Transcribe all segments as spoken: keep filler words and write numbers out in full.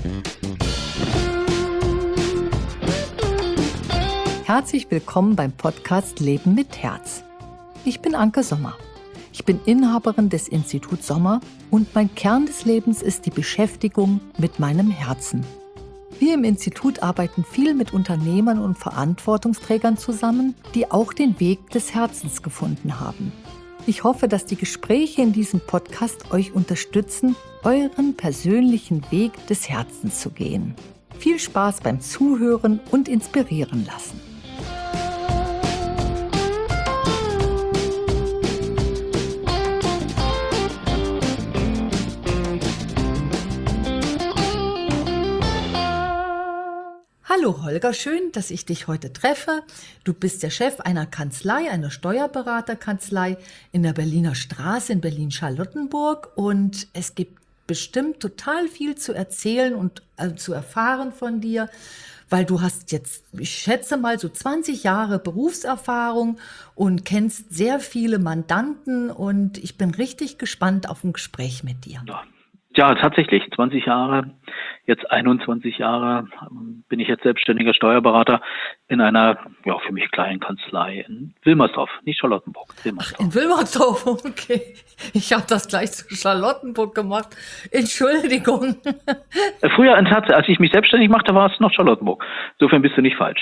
Herzlich willkommen beim Podcast Leben mit Herz. Ich bin Anke Sommer. Ich bin Inhaberin des Instituts Sommer und mein Kern des Lebens ist die Beschäftigung mit meinem Herzen. Wir im Institut arbeiten viel mit Unternehmern und Verantwortungsträgern zusammen, die auch den Weg des Herzens gefunden haben. Ich hoffe, dass die Gespräche in diesem Podcast euch unterstützen, euren persönlichen Weg des Herzens zu gehen. Viel Spaß beim Zuhören und inspirieren lassen. Hallo Holger, schön, dass ich dich heute treffe. Du bist der Chef einer Kanzlei, einer Steuerberaterkanzlei in der Berliner Straße in Berlin-Charlottenburg und es gibt bestimmt total viel zu erzählen und äh, zu erfahren von dir, weil du hast jetzt, ich schätze mal, so zwanzig Jahre Berufserfahrung und kennst sehr viele Mandanten und ich bin richtig gespannt auf ein Gespräch mit dir. Ja. Ja, tatsächlich, zwanzig Jahre, jetzt einundzwanzig Jahre bin ich jetzt selbstständiger Steuerberater in einer, ja, für mich kleinen Kanzlei in Wilmersdorf, nicht Charlottenburg. Wilmersdorf. Ach, in Wilmersdorf, okay. Ich habe das gleich zu Charlottenburg gemacht. Entschuldigung. Früher, als ich mich selbstständig machte, war es noch Charlottenburg. Insofern bist du nicht falsch.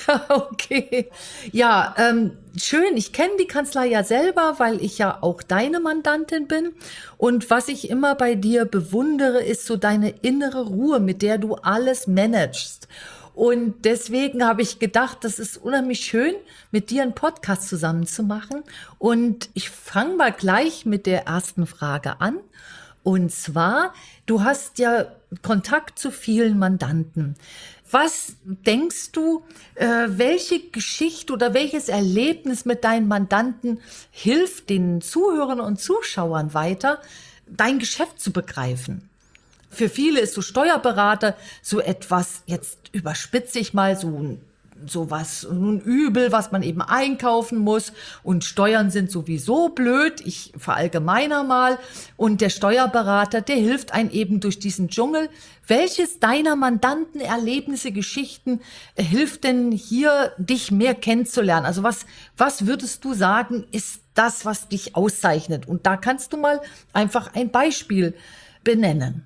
Okay. Ja, ähm, schön. Ich kenne die Kanzlei ja selber, weil ich ja auch deine Mandantin bin. Und was ich immer bei dir bewundere, ist so deine innere Ruhe, mit der du alles managst. Und deswegen habe ich gedacht, das ist unheimlich schön, mit dir einen Podcast zusammen zu machen. Und ich fange mal gleich mit der ersten Frage an. Und zwar, du hast ja Kontakt zu vielen Mandanten. Was denkst du, äh, welche Geschichte oder welches Erlebnis mit deinen Mandanten hilft den Zuhörern und Zuschauern weiter, dein Geschäft zu begreifen? Für viele ist so Steuerberater so etwas, jetzt überspitze ich mal, so so was, ein Übel, was man eben einkaufen muss und Steuern sind sowieso blöd, ich verallgemeiner mal und der Steuerberater, der hilft einem eben durch diesen Dschungel. Welches deiner Mandanten, Erlebnisse, Geschichten äh, hilft denn hier, dich mehr kennenzulernen? Also was, was würdest du sagen, ist das, was dich auszeichnet? Und da kannst du mal einfach ein Beispiel benennen.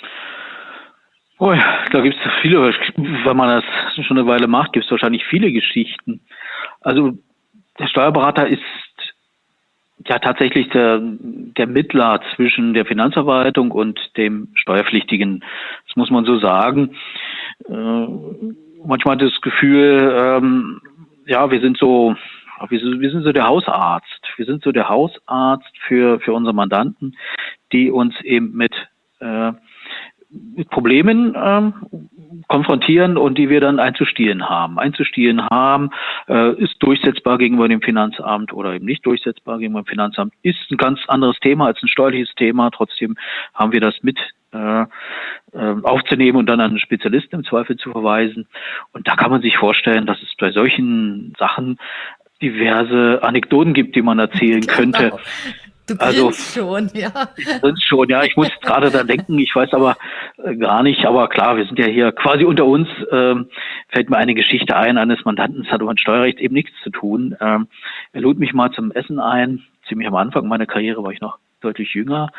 Oh ja, da gibt es viele, wenn man das schon eine Weile macht, gibt es wahrscheinlich viele Geschichten. Also der Steuerberater ist ja tatsächlich der, der Mittler zwischen der Finanzverwaltung und dem Steuerpflichtigen. Das muss man so sagen. Äh, manchmal hat das Gefühl, ähm, ja, wir sind so, wir sind, wir sind so der Hausarzt. Wir sind so der Hausarzt für, für unsere Mandanten, die uns eben mit äh, mit Problemen ähm, konfrontieren und die wir dann einzustehen haben. Einzustehen haben, äh, ist durchsetzbar gegenüber dem Finanzamt oder eben nicht durchsetzbar gegenüber dem Finanzamt, ist ein ganz anderes Thema als ein steuerliches Thema. Trotzdem haben wir das mit äh, äh, aufzunehmen und dann an einen Spezialisten im Zweifel zu verweisen. Und da kann man sich vorstellen, dass es bei solchen Sachen diverse Anekdoten gibt, die man erzählen genau. könnte. Du grinst also, schon, ja. Ich grinst schon, ja. Ich muss gerade daran denken, ich weiß aber äh, gar nicht. Aber klar, wir sind ja hier quasi unter uns. Ähm, fällt mir eine Geschichte ein eines Mandanten, das hat mit Steuerrecht eben nichts zu tun. Ähm, er lud mich mal zum Essen ein. Ziemlich am Anfang meiner Karriere war ich noch deutlich jünger.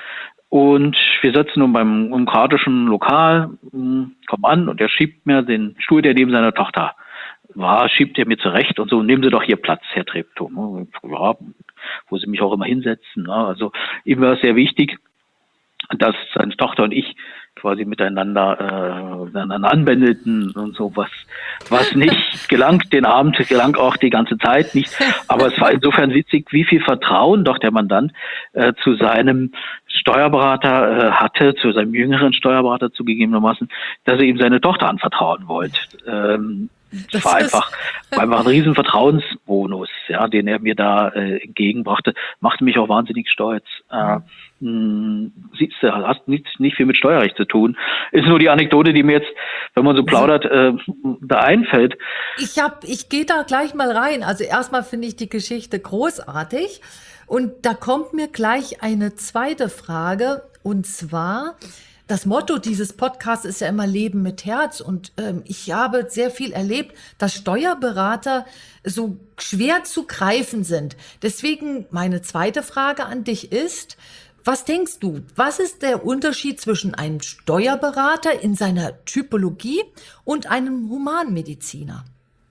Und wir sitzen nun beim demokratischen Lokal, mh, kommen an und er schiebt mir den Stuhl, der neben seiner Tochter war, schiebt er mir zurecht und so, nehmen Sie doch hier Platz, Herr Treptow. Ja, wo Sie mich auch immer hinsetzen. Also ihm war es sehr wichtig, dass seine Tochter und ich quasi miteinander, äh, miteinander anbändelten und so, was, was nicht gelangt, den Abend gelang auch die ganze Zeit nicht. Aber es war insofern witzig, wie viel Vertrauen doch der Mandant äh, zu seinem Steuerberater äh, hatte, zu seinem jüngeren Steuerberater zugegebenermaßen, dass er ihm seine Tochter anvertrauen wollte. Ähm, Das war einfach, war einfach ein riesen Vertrauensbonus, ja, den er mir da äh, entgegenbrachte. Machte mich auch wahnsinnig stolz. Äh, mh, siehst du, hast nicht, nicht viel mit Steuerrecht zu tun. Ist nur die Anekdote, die mir jetzt, wenn man so plaudert, äh, da einfällt. Ich hab, ich gehe da gleich mal rein. Also erstmal finde ich die Geschichte großartig. Und da kommt mir gleich eine zweite Frage. Und zwar, Das Motto dieses Podcasts ist ja immer Leben mit Herz und ähm, ich habe sehr viel erlebt, dass Steuerberater so schwer zu greifen sind. Deswegen meine zweite Frage an dich ist, was denkst du, was ist der Unterschied zwischen einem Steuerberater in seiner Typologie und einem Humanmediziner?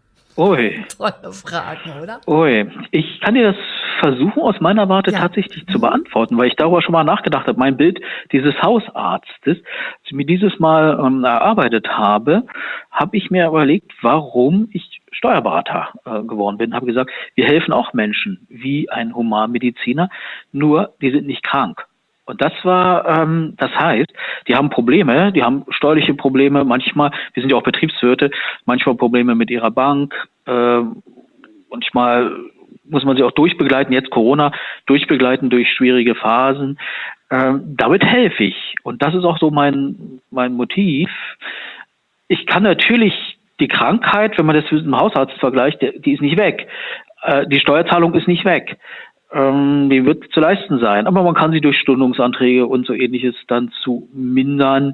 Ui. Tolle Fragen, oder? Ui. Ich kann dir das versuchen, aus meiner Warte Ja. tatsächlich zu beantworten, weil ich darüber schon mal nachgedacht habe. Mein Bild dieses Hausarztes, als ich mir dieses Mal ähm, erarbeitet habe, habe ich mir überlegt, warum ich Steuerberater äh, geworden bin. Habe gesagt, wir helfen auch Menschen wie ein Humanmediziner, nur die sind nicht krank. Und das war, ähm, das heißt, die haben Probleme, die haben steuerliche Probleme, manchmal, wir sind ja auch Betriebswirte, manchmal Probleme mit ihrer Bank, äh, manchmal muss man sie auch durchbegleiten, jetzt Corona, durchbegleiten durch schwierige Phasen. Ähm, damit helfe ich. Und das ist auch so mein, mein Motiv. Ich kann natürlich die Krankheit, wenn man das mit einem Hausarzt vergleicht, die, die ist nicht weg. Äh, die Steuerzahlung ist nicht weg. Ähm, die wird zu leisten sein. Aber man kann sie durch Stundungsanträge und so Ähnliches dann zu mindern.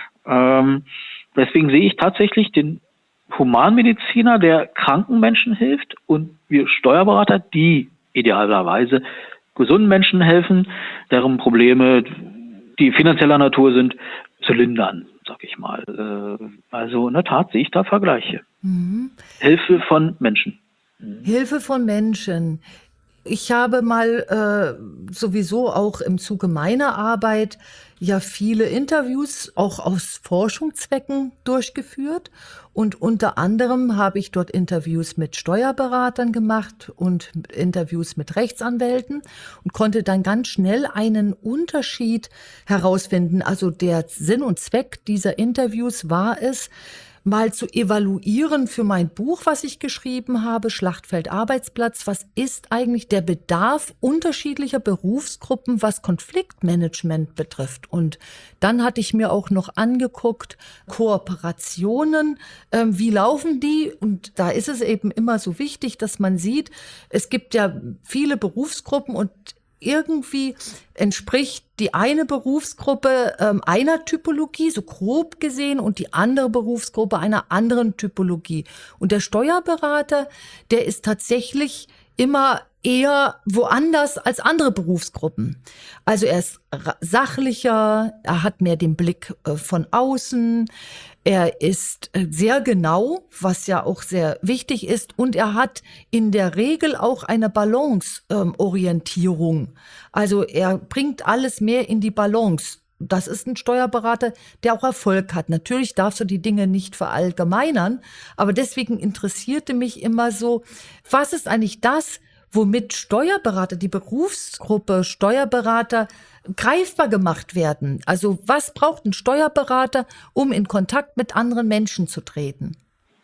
Ähm, deswegen sehe ich tatsächlich den Humanmediziner, der kranken Menschen hilft, und wir Steuerberater, die idealerweise gesunden Menschen helfen, deren Probleme, die finanzieller Natur sind, zu lindern, sag ich mal. Also in der Tat sehe ich da Vergleiche. Mhm. Hilfe von Menschen. Mhm. Hilfe von Menschen. Ich habe mal äh, sowieso auch im Zuge meiner Arbeit ja viele Interviews auch aus Forschungszwecken durchgeführt und unter anderem habe ich dort Interviews mit Steuerberatern gemacht und Interviews mit Rechtsanwälten und konnte dann ganz schnell einen Unterschied herausfinden. Also der Sinn und Zweck dieser Interviews war es, mal zu evaluieren für mein Buch, was ich geschrieben habe, Schlachtfeld Arbeitsplatz. Was ist eigentlich der Bedarf unterschiedlicher Berufsgruppen, was Konfliktmanagement betrifft? Und dann hatte ich mir auch noch angeguckt, Kooperationen, äh, wie laufen die? Und da ist es eben immer so wichtig, dass man sieht, es gibt ja viele Berufsgruppen und irgendwie entspricht die eine Berufsgruppe ähm, einer Typologie, so grob gesehen, und die andere Berufsgruppe einer anderen Typologie. Und der Steuerberater, der ist tatsächlich immer eher woanders als andere Berufsgruppen. Also er ist sachlicher, er hat mehr den Blick äh, von außen, er ist sehr genau, was ja auch sehr wichtig ist, und er hat in der Regel auch eine Balance-Orientierung. Ähm, also er bringt alles mehr in die Balance. Das ist ein Steuerberater, der auch Erfolg hat. Natürlich darfst du die Dinge nicht verallgemeinern, aber deswegen interessierte mich immer so, was ist eigentlich das, womit Steuerberater, die Berufsgruppe Steuerberater greifbar gemacht werden? Also was braucht ein Steuerberater, um in Kontakt mit anderen Menschen zu treten?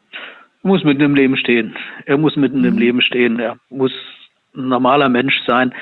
Er muss mitten im Leben stehen. Er muss mitten mhm. im Leben stehen. Er muss ein normaler Mensch sein,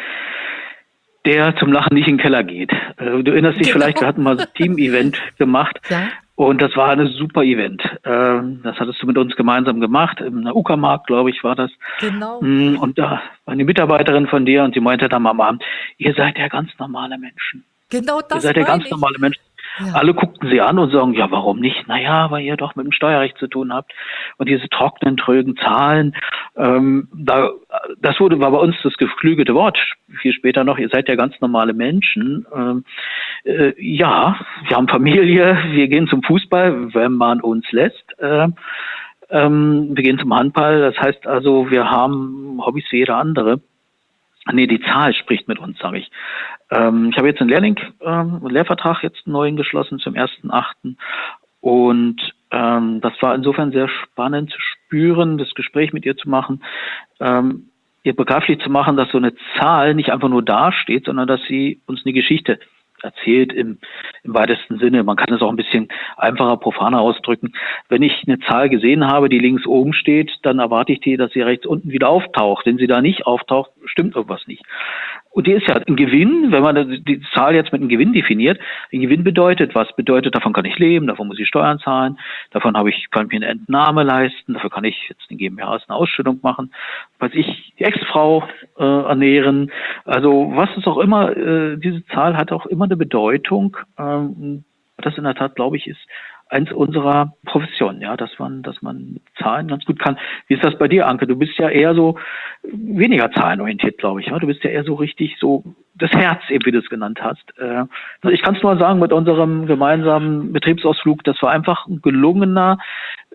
der zum Lachen nicht in den Keller geht. Du erinnerst dich genau. vielleicht, wir hatten mal so ein Team-Event gemacht. Ja. Und das war ein super Event. Das hattest du mit uns gemeinsam gemacht. Im Uckermarkt, glaube ich, war das. Genau. Und da war eine Mitarbeiterin von dir und sie meinte dann am Abend, ihr seid ja ganz normale Menschen. Genau das. Ihr seid ja ganz ich. normale Menschen. Ja. Alle guckten sie an und sagen, ja, warum nicht? Naja, weil ihr doch mit dem Steuerrecht zu tun habt. Und diese trockenen, trögen Zahlen, ähm, da, das wurde, war bei uns das geflügelte Wort. Viel später noch, ihr seid ja ganz normale Menschen. Ähm, äh, ja, wir haben Familie, wir gehen zum Fußball, wenn man uns lässt. Äh, ähm, wir gehen zum Handball, das heißt also, wir haben Hobbys wie jeder andere. Nee, die Zahl spricht mit uns, sage ich. Ähm, ich habe jetzt einen Lehrling, ähm, einen Lehrvertrag jetzt einen neuen geschlossen zum ersten achten und ähm, das war insofern sehr spannend zu spüren, das Gespräch mit ihr zu machen, ähm, ihr begreiflich zu machen, dass so eine Zahl nicht einfach nur dasteht, sondern dass sie uns eine Geschichte erzählt im, im weitesten Sinne. Man kann es auch ein bisschen einfacher, profaner ausdrücken. Wenn ich eine Zahl gesehen habe, die links oben steht, dann erwarte ich die, dass sie rechts unten wieder auftaucht. Wenn sie da nicht auftaucht, stimmt irgendwas nicht. Und die ist ja ein Gewinn, wenn man die Zahl jetzt mit einem Gewinn definiert. Ein Gewinn bedeutet, was bedeutet, davon kann ich leben, davon muss ich Steuern zahlen, davon habe ich, kann ich mir eine Entnahme leisten, dafür kann ich jetzt eine GmbH eine Ausschüttung machen, weiß ich, die Ex-Frau äh, ernähren. Also was ist auch immer, äh, diese Zahl hat auch immer eine Bedeutung. Ähm, Das in der Tat, glaube ich, ist eins unserer Professionen, ja, dass man, dass man mit Zahlen ganz gut kann. Wie ist das bei dir, Anke? Du bist ja eher so weniger zahlenorientiert, glaube ich. Ja? Du bist ja eher so richtig so das Herz, eben wie du es genannt hast. Äh, also ich kann es nur sagen, mit unserem gemeinsamen Betriebsausflug, das war einfach ein gelungener äh,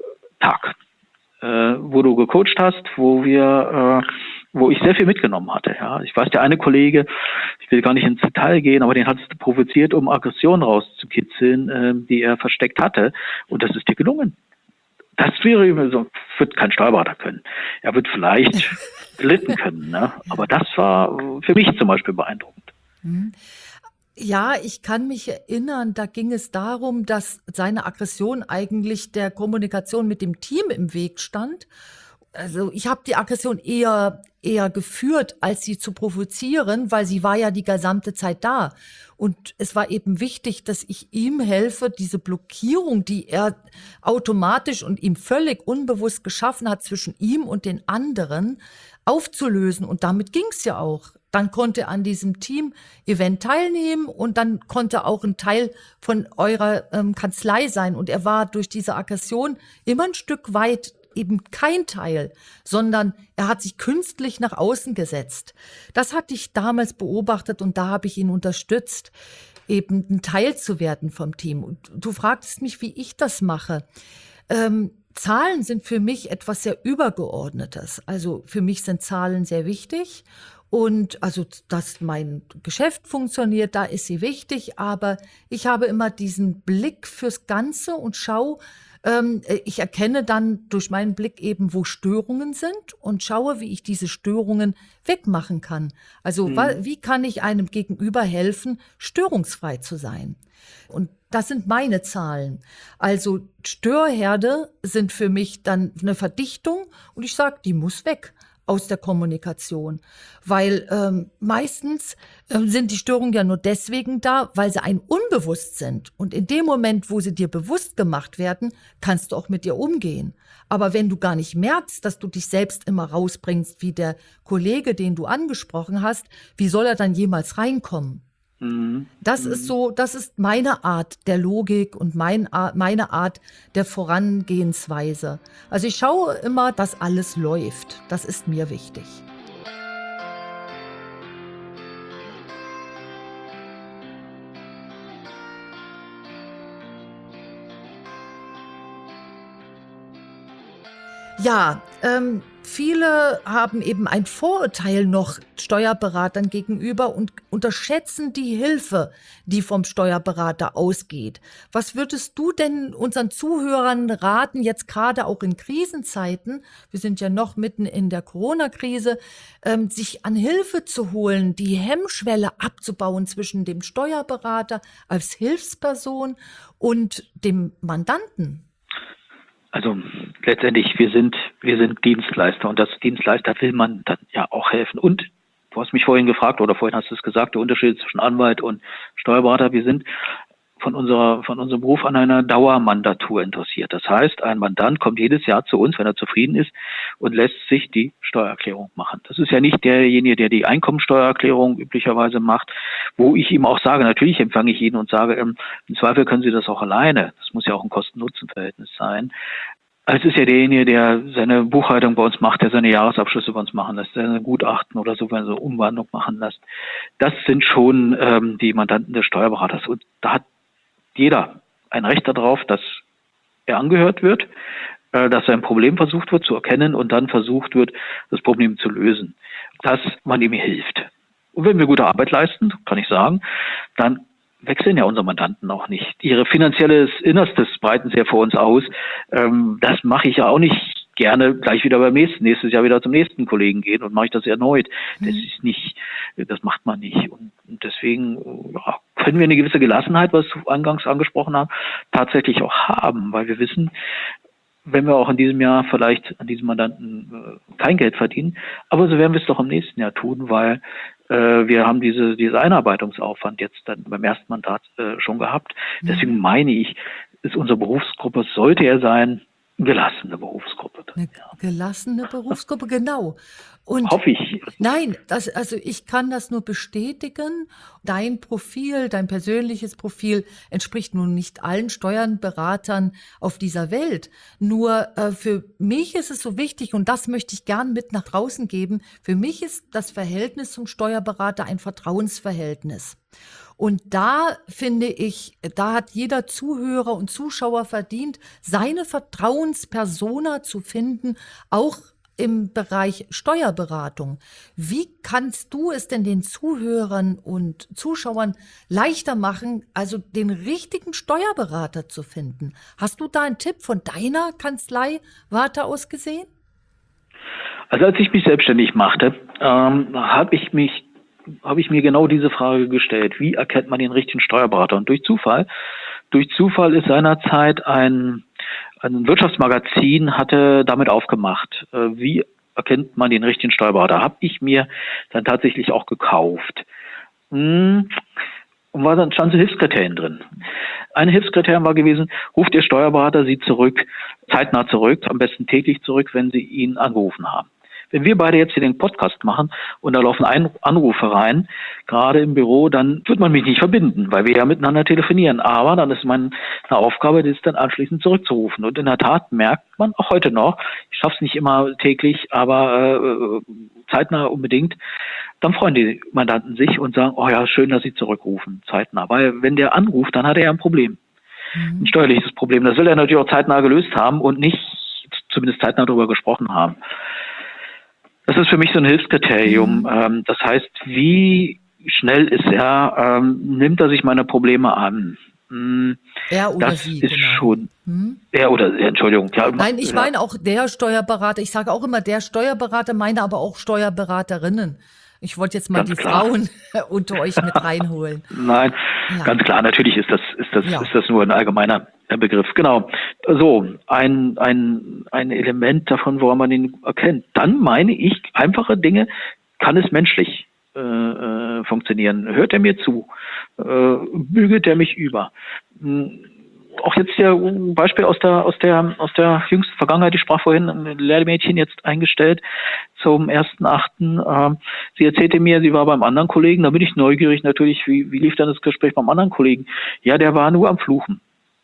Tag, äh, wo du gecoacht hast, wo wir äh, wo ich sehr viel mitgenommen hatte. Ja, ich weiß, der eine Kollege, ich will gar nicht ins Detail gehen, aber den hattest du provoziert, um Aggression rauszukitzeln, äh, die er versteckt hatte. Und das ist dir gelungen. Das wäre so, wird kein Steuerberater können. Er wird vielleicht gelitten können, ne? Aber das war für mich zum Beispiel beeindruckend. Mhm. Ja, ich kann mich erinnern, da ging es darum, dass seine Aggression eigentlich der Kommunikation mit dem Team im Weg stand. Also ich habe die Aggression eher eher geführt, als sie zu provozieren, weil sie war ja die gesamte Zeit da. Und es war eben wichtig, dass ich ihm helfe, diese Blockierung, die er automatisch und ihm völlig unbewusst geschaffen hat zwischen ihm und den anderen, aufzulösen. Und damit ging es ja auch. Dann konnte er an diesem Team-Event teilnehmen und dann konnte auch ein Teil von eurer ähm, Kanzlei sein. Und er war durch diese Aggression immer ein Stück weit eben kein Teil, sondern er hat sich künstlich nach außen gesetzt. Das hatte ich damals beobachtet und da habe ich ihn unterstützt, eben ein Teil zu werden vom Team. Und du fragtest mich, wie ich das mache. Ähm, Zahlen sind für mich etwas sehr Übergeordnetes. Also für mich sind Zahlen sehr wichtig. Und also, dass mein Geschäft funktioniert, da ist sie wichtig. Aber ich habe immer diesen Blick fürs Ganze und schaue, ähm, ich erkenne dann durch meinen Blick eben, wo Störungen sind und schaue, wie ich diese Störungen wegmachen kann. Also Mhm. wa- wie kann ich einem Gegenüber helfen, störungsfrei zu sein? Und das sind meine Zahlen. Also Störherde sind für mich dann eine Verdichtung und ich sage, die muss weg aus der Kommunikation, weil ähm, meistens ähm, sind die Störungen ja nur deswegen da, weil sie einem unbewusst sind. Und in dem Moment, wo sie dir bewusst gemacht werden, kannst du auch mit dir umgehen. Aber wenn du gar nicht merkst, dass du dich selbst immer rausbringst, wie der Kollege, den du angesprochen hast, wie soll er dann jemals reinkommen? Mhm. Das ist so, das ist meine Art der Logik und mein, Ar- meine Art der Vorangehensweise. Also ich schaue immer, dass alles läuft. Das ist mir wichtig. Ja, ähm, viele haben eben ein Vorurteil noch Steuerberatern gegenüber und unterschätzen die Hilfe, die vom Steuerberater ausgeht. Was würdest du denn unseren Zuhörern raten, jetzt gerade auch in Krisenzeiten, wir sind ja noch mitten in der Corona-Krise, ähm, sich an Hilfe zu holen, die Hemmschwelle abzubauen zwischen dem Steuerberater als Hilfsperson und dem Mandanten? Also letztendlich, wir sind, wir sind Dienstleister und als Dienstleister will man dann ja auch helfen. Und du hast mich vorhin gefragt oder vorhin hast du es gesagt, der Unterschied zwischen Anwalt und Steuerberater, wir sind von unserer, von unserem Beruf an einer Dauermandatur interessiert. Das heißt, ein Mandant kommt jedes Jahr zu uns, wenn er zufrieden ist, und lässt sich die Steuererklärung machen. Das ist ja nicht derjenige, der die Einkommensteuererklärung üblicherweise macht, wo ich ihm auch sage, natürlich empfange ich ihn und sage, ähm, im Zweifel können Sie das auch alleine. Das muss ja auch ein Kosten-Nutzen-Verhältnis sein. Es ist ja derjenige, der seine Buchhaltung bei uns macht, der seine Jahresabschlüsse bei uns machen lässt, der seine Gutachten oder so, wenn so Umwandlung machen lässt. Das sind schon ähm, die Mandanten des Steuerberaters. Und da hat jeder ein Recht darauf, dass er angehört wird, äh, dass sein Problem versucht wird zu erkennen und dann versucht wird, das Problem zu lösen, dass man ihm hilft. Und wenn wir gute Arbeit leisten, kann ich sagen, dann wechseln ja unsere Mandanten auch nicht. Ihre finanzielles Innerstes breiten sie ja vor uns aus. Ähm, das mache ich ja auch nicht gerne gleich wieder beim nächsten, nächstes Jahr wieder zum nächsten Kollegen gehen und mache ich das erneut. Das ist nicht, das macht man nicht. Und, und deswegen ja, können wir eine gewisse Gelassenheit, was du eingangs angesprochen haben, tatsächlich auch haben, weil wir wissen, wenn wir auch in diesem Jahr vielleicht an diesem Mandanten äh, kein Geld verdienen, aber so werden wir es doch im nächsten Jahr tun, weil äh, wir haben diese, diese Einarbeitungsaufwand jetzt dann beim ersten Mandat äh, schon gehabt. Deswegen meine ich, ist unsere Berufsgruppe, sollte er sein, Gelassene Berufsgruppe. Eine Ja. gelassene Berufsgruppe, genau. Und Hoffe ich. nein, das, also ich kann das nur bestätigen. Dein Profil, dein persönliches Profil entspricht nun nicht allen Steuerberatern auf dieser Welt. Nur äh, für mich ist es so wichtig, und das möchte ich gern mit nach draußen geben, für mich ist das Verhältnis zum Steuerberater ein Vertrauensverhältnis. Und da finde ich, da hat jeder Zuhörer und Zuschauer verdient, seine Vertrauenspersona zu finden, auch im Bereich Steuerberatung. Wie kannst du es denn den Zuhörern und Zuschauern leichter machen, also den richtigen Steuerberater zu finden? Hast du da einen Tipp von deiner Kanzlei Warte aus gesehen? Also als ich mich selbstständig machte, ähm, habe ich mich habe ich mir genau diese Frage gestellt. Wie erkennt man den richtigen Steuerberater? Und durch Zufall, durch Zufall ist seinerzeit ein, ein Wirtschaftsmagazin hatte damit aufgemacht. Äh, wie erkennt man den richtigen Steuerberater? Habe ich mir dann tatsächlich auch gekauft. Hm. Und war dann stand so Hilfskriterien drin. Ein Hilfskriterium war gewesen, ruft Ihr Steuerberater Sie zurück, zeitnah zurück, am besten täglich zurück, wenn Sie ihn angerufen haben. Wenn wir beide jetzt hier den Podcast machen und da laufen ein Anrufe rein, gerade im Büro, dann wird man mich nicht verbinden, weil wir ja miteinander telefonieren. Aber dann ist meine Aufgabe, das dann anschließend zurückzurufen. Und in der Tat merkt man auch heute noch, ich schaffe es nicht immer täglich, aber äh, zeitnah unbedingt, dann freuen die Mandanten sich und sagen, oh ja, schön, dass Sie zurückrufen, zeitnah. Weil wenn der anruft, dann hat er ja ein Problem, mhm. ein steuerliches Problem. Das will er natürlich auch zeitnah gelöst haben und nicht zumindest zeitnah darüber gesprochen haben. Das ist für mich so ein Hilfskriterium. Mhm. Ähm, das heißt, wie schnell ist er, ähm, nimmt er sich meine Probleme an? Hm, er oder das sie, ist genau. schon, hm? er oder sie, Entschuldigung. Ja, Nein, ich ja. meine auch der Steuerberater. Ich sage auch immer der Steuerberater, meine aber auch Steuerberaterinnen. Ich wollte jetzt mal Ganz die klar. Frauen unter euch mit reinholen. Nein, Ja. ganz klar, natürlich ist das, ist das, Ja. ist das nur ein allgemeiner Begriff. Genau. So, ein, ein, ein Element davon, woran man ihn erkennt. Dann meine ich, einfache Dinge, kann es menschlich äh, äh, funktionieren? Hört er mir zu? Äh, bügelt er mich über? Hm, auch jetzt der Beispiel aus der, aus der, aus der jüngsten Vergangenheit, ich sprach vorhin, ein Lehrmädchen jetzt eingestellt zum ersten Achten. Ähm, sie erzählte mir, sie war beim anderen Kollegen, da bin ich neugierig natürlich, wie, wie lief dann das Gespräch beim anderen Kollegen? Ja, der war nur am Fluchen.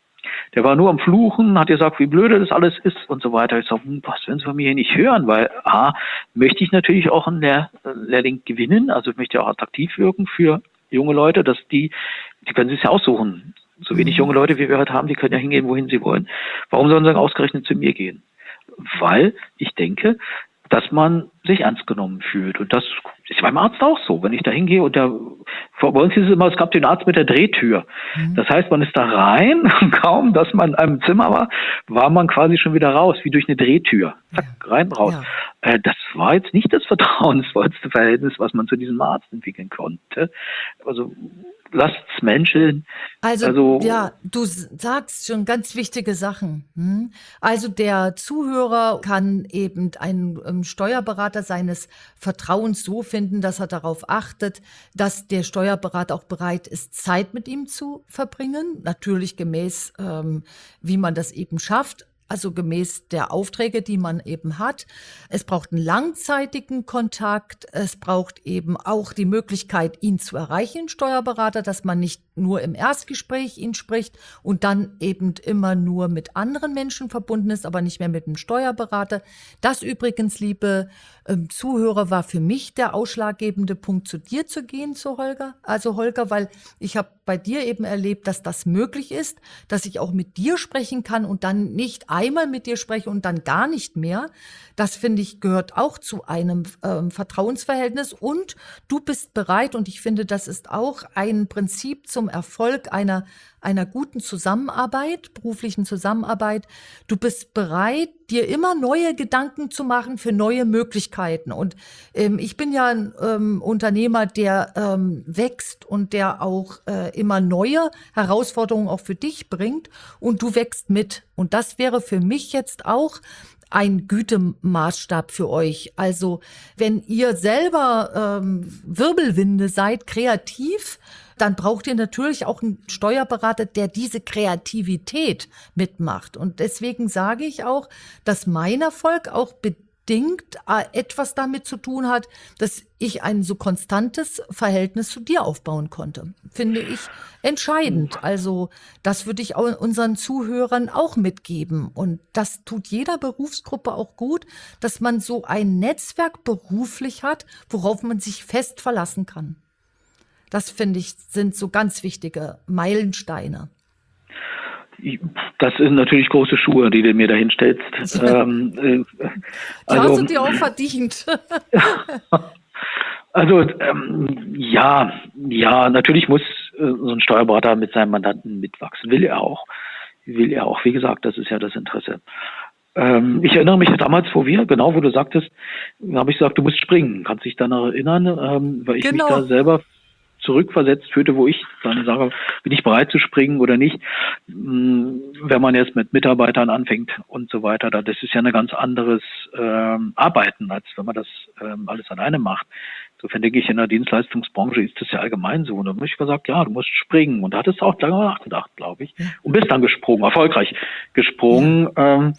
Der war nur am Fluchen, hat gesagt, wie blöde das alles ist und so weiter. Ich sage, hm, was werden Sie von mir hier nicht hören? Weil A, möchte ich natürlich auch einen Lehr Lehrling gewinnen, also ich möchte auch attraktiv wirken für junge Leute, dass die, die können sich ja aussuchen. So wenig junge Leute, wie wir heute haben, die können ja hingehen, wohin sie wollen. Warum sollen sie ausgerechnet zu mir gehen? Weil ich denke, dass man sich ernst genommen fühlt. Und das ist beim Arzt auch so. Wenn ich da hingehe und der, bei uns ist es immer, es gab den Arzt mit der Drehtür. Mhm. Das heißt, man ist da rein und kaum, dass man in einem Zimmer war, war man quasi schon wieder raus, wie durch eine Drehtür. Zack, ja. rein, raus. Ja. Äh, das war jetzt nicht das vertrauensvollste Verhältnis, was man zu diesem Arzt entwickeln konnte. Also, lasst's Menschen. Also, also, ja, du sagst schon ganz wichtige Sachen. Hm? Also der Zuhörer kann eben einen ähm, Steuerberater seines Vertrauens so finden, dass er darauf achtet, dass der Steuerberater auch bereit ist, Zeit mit ihm zu verbringen. Natürlich gemäß, ähm, wie man das eben schafft. Also gemäß der Aufträge, die man eben hat. Es braucht einen langzeitigen Kontakt. Es braucht eben auch die Möglichkeit, ihn zu erreichen, Steuerberater, dass man nicht nur im Erstgespräch ihn spricht und dann eben immer nur mit anderen Menschen verbunden ist, aber nicht mehr mit einem Steuerberater. Das übrigens, liebe ähm, Zuhörer, war für mich der ausschlaggebende Punkt, zu dir zu gehen, zu Holger. Also Holger, weil ich habe bei dir eben erlebt, dass das möglich ist, dass ich auch mit dir sprechen kann und dann nicht einmal mit dir spreche und dann gar nicht mehr. Das, finde ich, gehört auch zu einem ähm, Vertrauensverhältnis und du bist bereit und ich finde, das ist auch ein Prinzip zum Erfolg einer, einer guten Zusammenarbeit, beruflichen Zusammenarbeit. Du bist bereit, dir immer neue Gedanken zu machen für neue Möglichkeiten. Und ähm, ich bin ja ein ähm, Unternehmer, der ähm, wächst und der auch äh, immer neue Herausforderungen auch für dich bringt und du wächst mit. Und das wäre für mich jetzt auch ein Gütemaßstab für euch. Also wenn ihr selber ähm, Wirbelwinde seid, kreativ, dann braucht ihr natürlich auch einen Steuerberater, der diese Kreativität mitmacht. Und deswegen sage ich auch, dass mein Erfolg auch bedingt äh, etwas damit zu tun hat, dass ich ein so konstantes Verhältnis zu dir aufbauen konnte. Finde ich entscheidend. Also das würde ich auch unseren Zuhörern auch mitgeben. Und das tut jeder Berufsgruppe auch gut, dass man so ein Netzwerk beruflich hat, worauf man sich fest verlassen kann. Das, finde ich, sind so ganz wichtige Meilensteine. Das sind natürlich große Schuhe, die du mir da hinstellst. ähm, äh, die also, hast du dir auch verdient. also ähm, ja, ja, natürlich muss äh, so ein Steuerberater mit seinem Mandanten mitwachsen. Will er auch. Will er auch. Wie gesagt, das ist ja das Interesse. Ähm, ich erinnere mich ja damals, wo wir, genau wo du sagtest, habe ich gesagt, du musst springen. Kannst dich daran erinnern, ähm, weil ich Genau. mich da selber zurückversetzt fühlte, wo ich dann sage, bin ich bereit zu springen oder nicht, wenn man jetzt mit Mitarbeitern anfängt und so weiter, das ist ja ein ganz anderes ähm, Arbeiten, als wenn man das ähm, alles alleine macht. Insofern denke ich, in der Dienstleistungsbranche ist das ja allgemein so. Und dann habe ich gesagt, ja, du musst springen. Und da hattest du auch lange nachgedacht, glaube ich. Und bist dann gesprungen, erfolgreich gesprungen. Ja. Ähm,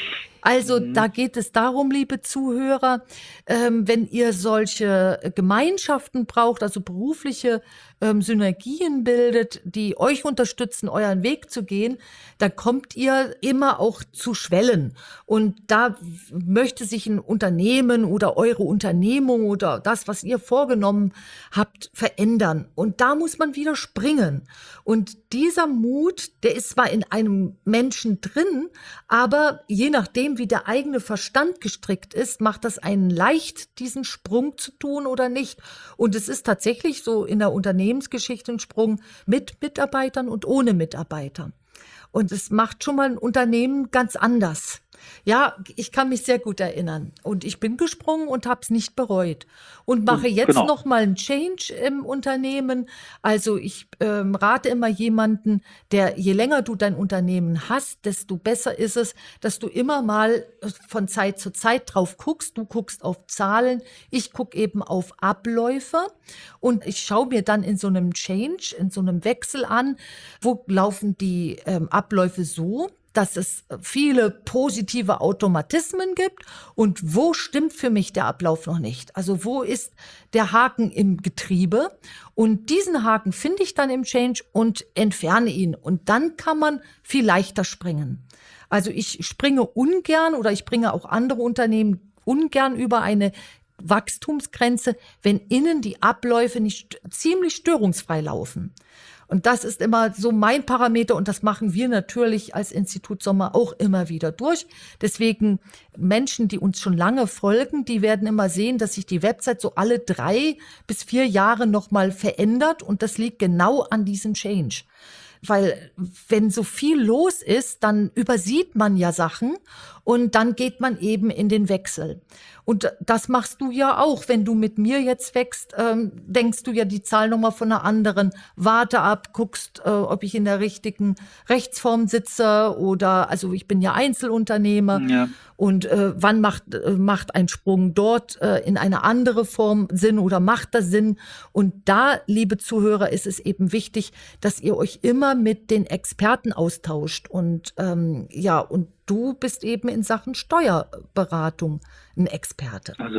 Also da geht es darum, liebe Zuhörer, ähm, wenn ihr solche Gemeinschaften braucht, also berufliche ähm, Synergien bildet, die euch unterstützen, euren Weg zu gehen, dann kommt ihr immer auch zu Schwellen. Und da möchte sich ein Unternehmen oder eure Unternehmung oder das, was ihr vorgenommen habt, verändern. Und da muss man wieder springen. Und dieser Mut, der ist zwar in einem Menschen drin, aber je nachdem, wie der eigene Verstand gestrickt ist, macht das einen leicht, diesen Sprung zu tun oder nicht. Und es ist tatsächlich so in der Unternehmensgeschichte ein Sprung mit Mitarbeitern und ohne Mitarbeiter. Und es macht schon mal ein Unternehmen ganz anders. Ja, ich kann mich sehr gut erinnern. Und ich bin gesprungen und habe es nicht bereut. Und mache jetzt genau. noch mal einen Change im Unternehmen. Also ich ähm, rate immer jemanden, der, je länger du dein Unternehmen hast, desto besser ist es, dass du immer mal von Zeit zu Zeit drauf guckst. Du guckst auf Zahlen, ich gucke eben auf Abläufe. Und ich schaue mir dann in so einem Change, in so einem Wechsel an, wo laufen die ähm, Abläufe so, dass es viele positive Automatismen gibt und wo stimmt für mich der Ablauf noch nicht. Also wo ist der Haken im Getriebe? Und diesen Haken finde ich dann im Change und entferne ihn. Und dann kann man viel leichter springen. Also ich springe ungern oder ich bringe auch andere Unternehmen ungern über eine Wachstumsgrenze, wenn innen die Abläufe nicht ziemlich störungsfrei laufen. Und das ist immer so mein Parameter und das machen wir natürlich als Institut Sommer auch immer wieder durch. Deswegen Menschen, die uns schon lange folgen, die werden immer sehen, dass sich die Website so alle drei bis vier Jahre nochmal verändert und das liegt genau an diesem Change. Weil wenn so viel los ist, dann übersieht man ja Sachen und dann geht man eben in den Wechsel. Und das machst du ja auch. Wenn du mit mir jetzt wächst, ähm, denkst du ja die Zahlnummer von einer anderen. Warte ab, guckst, äh, ob ich in der richtigen Rechtsform sitze oder, also ich bin ja Einzelunternehmer. Ja. Und äh, wann macht, äh, macht ein Sprung dort äh, in eine andere Form Sinn oder macht das Sinn? Und da, liebe Zuhörer, ist es eben wichtig, dass ihr euch immer mit den Experten austauscht. Und ähm, ja, und du bist eben in Sachen Steuerberatung ein Experte. Also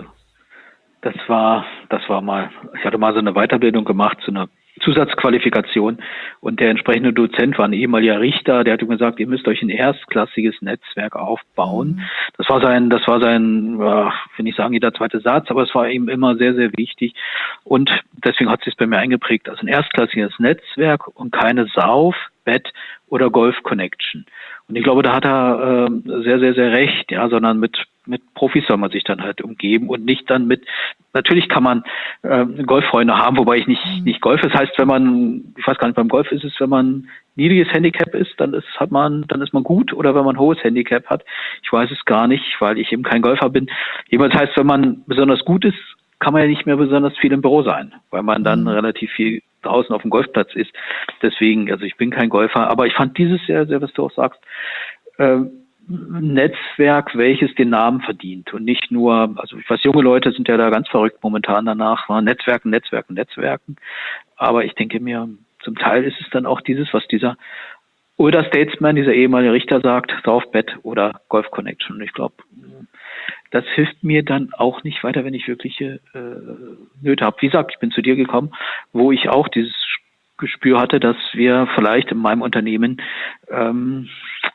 das war, das war mal, ich hatte mal so eine Weiterbildung gemacht zu einer Zusatzqualifikation und der entsprechende Dozent war ein ehemaliger Richter, der hat mir gesagt, ihr müsst euch ein erstklassiges Netzwerk aufbauen. Mhm. Das war sein, das war sein, ja, ich will nicht sagen jeder zweite Satz, aber es war ihm immer sehr, sehr wichtig und deswegen hat sich es bei mir eingeprägt, also ein erstklassiges Netzwerk und keine Sauf, Bett oder Golf-Connection. Und ich glaube, da hat er äh, sehr, sehr, sehr recht, ja, sondern mit mit Profis soll man sich dann halt umgeben und nicht dann mit, natürlich kann man äh, Golffreunde haben, wobei ich nicht mhm. nicht golfe. Das heißt, wenn man, ich weiß gar nicht, beim Golf ist es, wenn man niedriges Handicap ist, dann ist hat man, dann ist man gut, oder wenn man hohes Handicap hat. Ich weiß es gar nicht, weil ich eben kein Golfer bin. Jedenfalls heißt, wenn man besonders gut ist, kann man ja nicht mehr besonders viel im Büro sein, weil man dann mhm. relativ viel draußen auf dem Golfplatz ist. Deswegen, also ich bin kein Golfer, aber ich fand dieses sehr, sehr, was du auch sagst, äh, ein Netzwerk, welches den Namen verdient und nicht nur, also ich weiß, junge Leute sind ja da ganz verrückt momentan danach, ne? Netzwerken, Netzwerken, Netzwerken. Aber ich denke mir, zum Teil ist es dann auch dieses, was dieser Older Statesman, dieser ehemalige Richter sagt, Saufbett oder Golf Connection. Und ich glaube, das hilft mir dann auch nicht weiter, wenn ich wirkliche äh, Nöte habe. Wie gesagt, ich bin zu dir gekommen, wo ich auch dieses Gespür hatte, dass wir vielleicht in meinem Unternehmen ähm,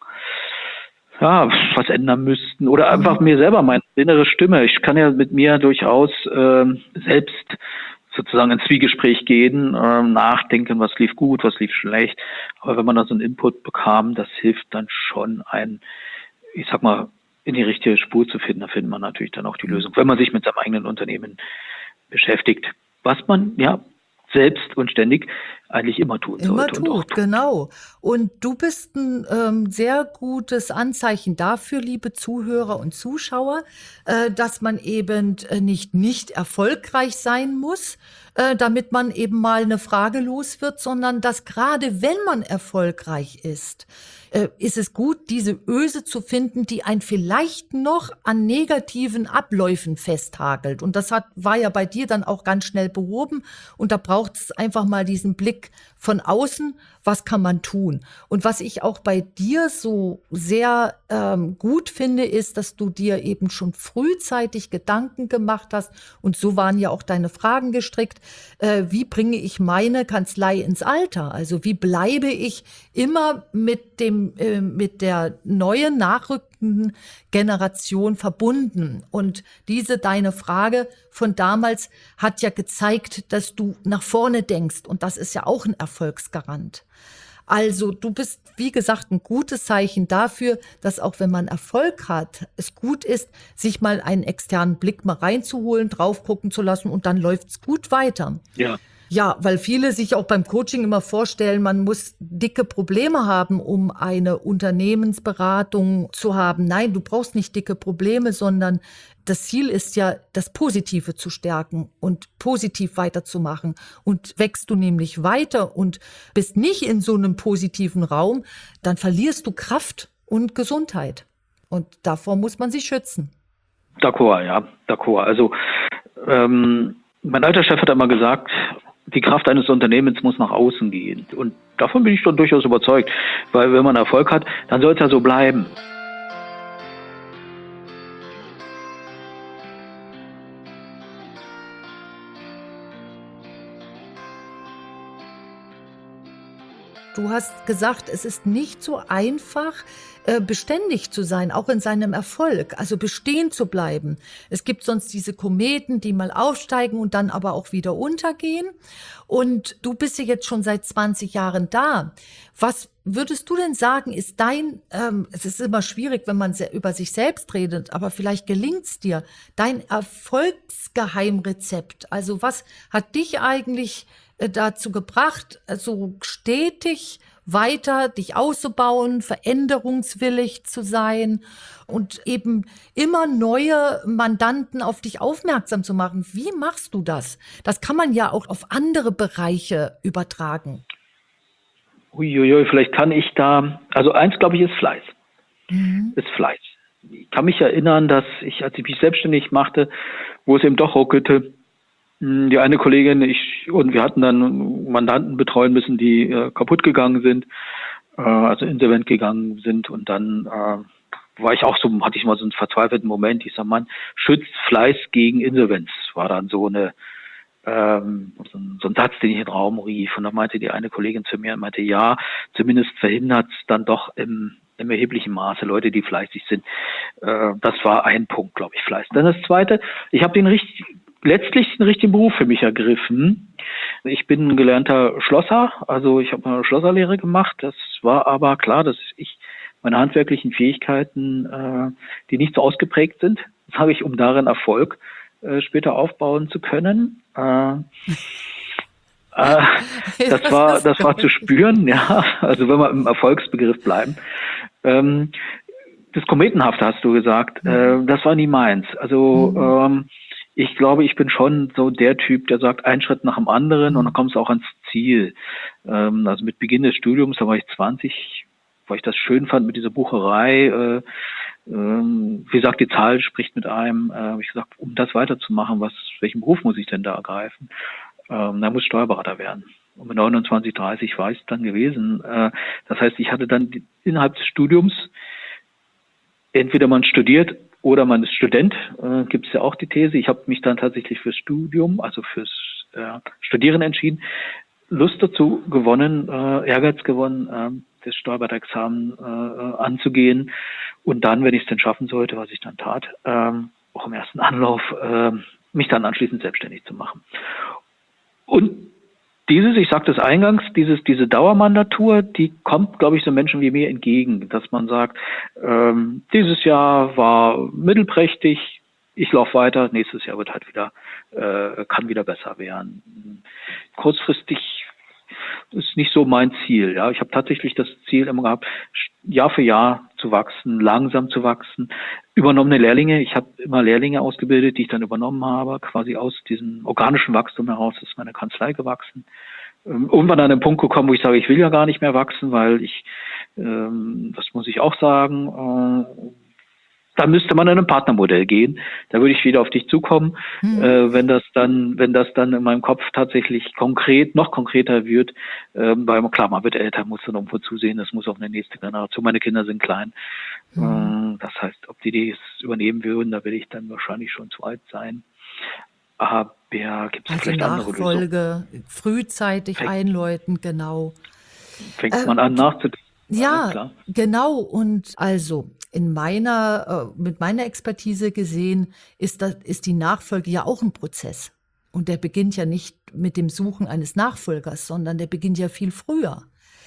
ja, was ändern müssten oder einfach mir selber meine innere Stimme. Ich kann ja mit mir durchaus ähm, selbst sozusagen ins Zwiegespräch gehen, ähm, nachdenken, was lief gut, was lief schlecht. Aber wenn man da so einen Input bekam, das hilft dann schon, ein, ich sag mal, in die richtige Spur zu finden. Da findet man natürlich dann auch die Lösung, wenn man sich mit seinem eigenen Unternehmen beschäftigt. Was man ja selbst und ständig eigentlich immer tun Immer sollte. Und auch tut, genau. Und du bist ein ähm, sehr gutes Anzeichen dafür, liebe Zuhörer und Zuschauer, äh, dass man eben äh, nicht nicht erfolgreich sein muss, äh, damit man eben mal eine Frage los wird, sondern dass gerade wenn man erfolgreich ist, äh, ist es gut, diese Öse zu finden, die einen vielleicht noch an negativen Abläufen festhagelt. Und das hat, war ja bei dir dann auch ganz schnell behoben. Und da braucht es einfach mal diesen Blick von außen, was kann man tun? Und was ich auch bei dir so sehr ähm, gut finde, ist, dass du dir eben schon frühzeitig Gedanken gemacht hast. Und so waren ja auch deine Fragen gestrickt. Äh, wie bringe ich meine Kanzlei ins Alter? Also wie bleibe ich immer mit dem, äh, mit der neuen, nachrückenden Generation verbunden? Und diese deine Frage von damals hat ja gezeigt, dass du nach vorne denkst. Und das ist ja auch ein Erfolgsgarant. Also du bist, wie gesagt, ein gutes Zeichen dafür, dass auch wenn man Erfolg hat, es gut ist, sich mal einen externen Blick mal reinzuholen, drauf gucken zu lassen und dann läuft's gut weiter. ja. Ja, weil viele sich auch beim Coaching immer vorstellen, man muss dicke Probleme haben, um eine Unternehmensberatung zu haben. Nein, du brauchst nicht dicke Probleme, sondern das Ziel ist ja, das Positive zu stärken und positiv weiterzumachen. Und wächst du nämlich weiter und bist nicht in so einem positiven Raum, dann verlierst du Kraft und Gesundheit. Und davor muss man sich schützen. D'accord, ja, d'accord. Also ähm, mein alter Chef hat einmal gesagt, die Kraft eines Unternehmens muss nach außen gehen. Und davon bin ich schon durchaus überzeugt. Weil wenn man Erfolg hat, dann soll es ja so bleiben. Du hast gesagt, es ist nicht so einfach, äh, beständig zu sein, auch in seinem Erfolg, also bestehen zu bleiben. Es gibt sonst diese Kometen, die mal aufsteigen und dann aber auch wieder untergehen. Und du bist ja jetzt schon seit zwanzig Jahren da. Was würdest du denn sagen, ist dein, ähm, es ist immer schwierig, wenn man se- über sich selbst redet, aber vielleicht gelingt's dir, dein Erfolgsgeheimrezept? Also was hat dich eigentlich äh, dazu gebracht, so stetig weiter dich auszubauen, veränderungswillig zu sein und eben immer neue Mandanten auf dich aufmerksam zu machen? Wie machst du das? Das kann man ja auch auf andere Bereiche übertragen. Uiuiui, vielleicht kann ich da, also eins glaube ich ist Fleiß, Mhm. ist Fleiß. Ich kann mich erinnern, dass ich, als ich mich selbstständig machte, wo es eben doch ruckelte, mh, die eine Kollegin, ich und wir hatten dann Mandanten betreuen müssen, die äh, kaputt gegangen sind, äh, also insolvent gegangen sind und dann äh, war ich auch so, hatte ich mal so einen verzweifelten Moment. Ich sag, Mann, schützt Fleiß gegen Insolvenz, war dann so eine ähm, so, ein, so ein Satz, den ich in den Raum rief. Und da meinte die eine Kollegin zu mir, meinte, ja, zumindest verhindert es dann doch im, im erheblichen Maße Leute, die fleißig sind. Äh, das war ein Punkt, glaube ich, Fleiß. Dann das Zweite, ich habe den richtig, letztlich den richtigen Beruf für mich ergriffen. Ich bin ein gelernter Schlosser, also ich habe eine Schlosserlehre gemacht. Das war aber klar, dass ich meine handwerklichen Fähigkeiten, äh, die nicht so ausgeprägt sind, sage ich, um darin Erfolg äh, später aufbauen zu können. Äh, äh, das war, das war zu spüren, ja. Also wenn wir im Erfolgsbegriff bleiben. Ähm, das Kometenhafte hast du gesagt, äh, das war nie meins. Also ähm, ich glaube, ich bin schon so der Typ, der sagt, ein Schritt nach dem anderen und dann kommst du auch ans Ziel. Ähm, also mit Beginn des Studiums, da war ich zwanzig, weil ich das schön fand mit dieser Bucherei. Äh, ähm, wie gesagt, die Zahl spricht mit einem. Äh, habe ich gesagt, um das weiterzumachen, was, welchen Beruf muss ich denn da ergreifen? Ähm, da muss ich Steuerberater werden. Und mit neunundzwanzig, dreißig war ich es dann gewesen. Äh, das heißt, ich hatte dann die, innerhalb des Studiums, entweder man studiert oder man ist Student, äh, gibt es ja auch die These. Ich habe mich dann tatsächlich fürs Studium, also fürs äh, Studieren entschieden, Lust dazu gewonnen, äh, Ehrgeiz gewonnen, äh, das Steuerberatexamen äh, anzugehen und dann, wenn ich es denn schaffen sollte, was ich dann tat, ähm, auch im ersten Anlauf, äh, mich dann anschließend selbstständig zu machen. Und dieses, ich sagte es eingangs, dieses, diese Dauermandatur, die kommt, glaube ich, so Menschen wie mir entgegen, dass man sagt, ähm, dieses Jahr war mittelprächtig, ich laufe weiter, nächstes Jahr wird halt wieder, äh, kann wieder besser werden. Kurzfristig ist nicht so mein Ziel. Ja, ich habe tatsächlich das Ziel immer gehabt, Jahr für Jahr zu wachsen, langsam zu wachsen. Übernommene Lehrlinge, ich habe immer Lehrlinge ausgebildet, die ich dann übernommen habe, quasi aus diesem organischen Wachstum heraus ist meine Kanzlei gewachsen. Ähm, irgendwann an den Punkt gekommen, wo ich sage, ich will ja gar nicht mehr wachsen, weil ich, ähm, das muss ich auch sagen, äh, da müsste man in ein Partnermodell gehen. Da würde ich wieder auf dich zukommen, hm. äh, wenn das dann, wenn das dann in meinem Kopf tatsächlich konkret, noch konkreter wird. Ähm, weil klar, man wird älter, muss dann irgendwo zusehen, das muss auf eine nächste Generation. Meine Kinder sind klein. Hm. Äh, das heißt, ob die das übernehmen würden, da will ich dann wahrscheinlich schon zu alt sein. Aber gibt es also vielleicht andere Lösungen? Nachfolge frühzeitig fängt, einläuten, genau. Fängt äh, man an nachzudenken. Ja, klar. Genau. Und also in meiner, mit meiner Expertise gesehen, ist das, ist die Nachfolge ja auch ein Prozess. Und der beginnt ja nicht mit dem Suchen eines Nachfolgers, sondern der beginnt ja viel früher.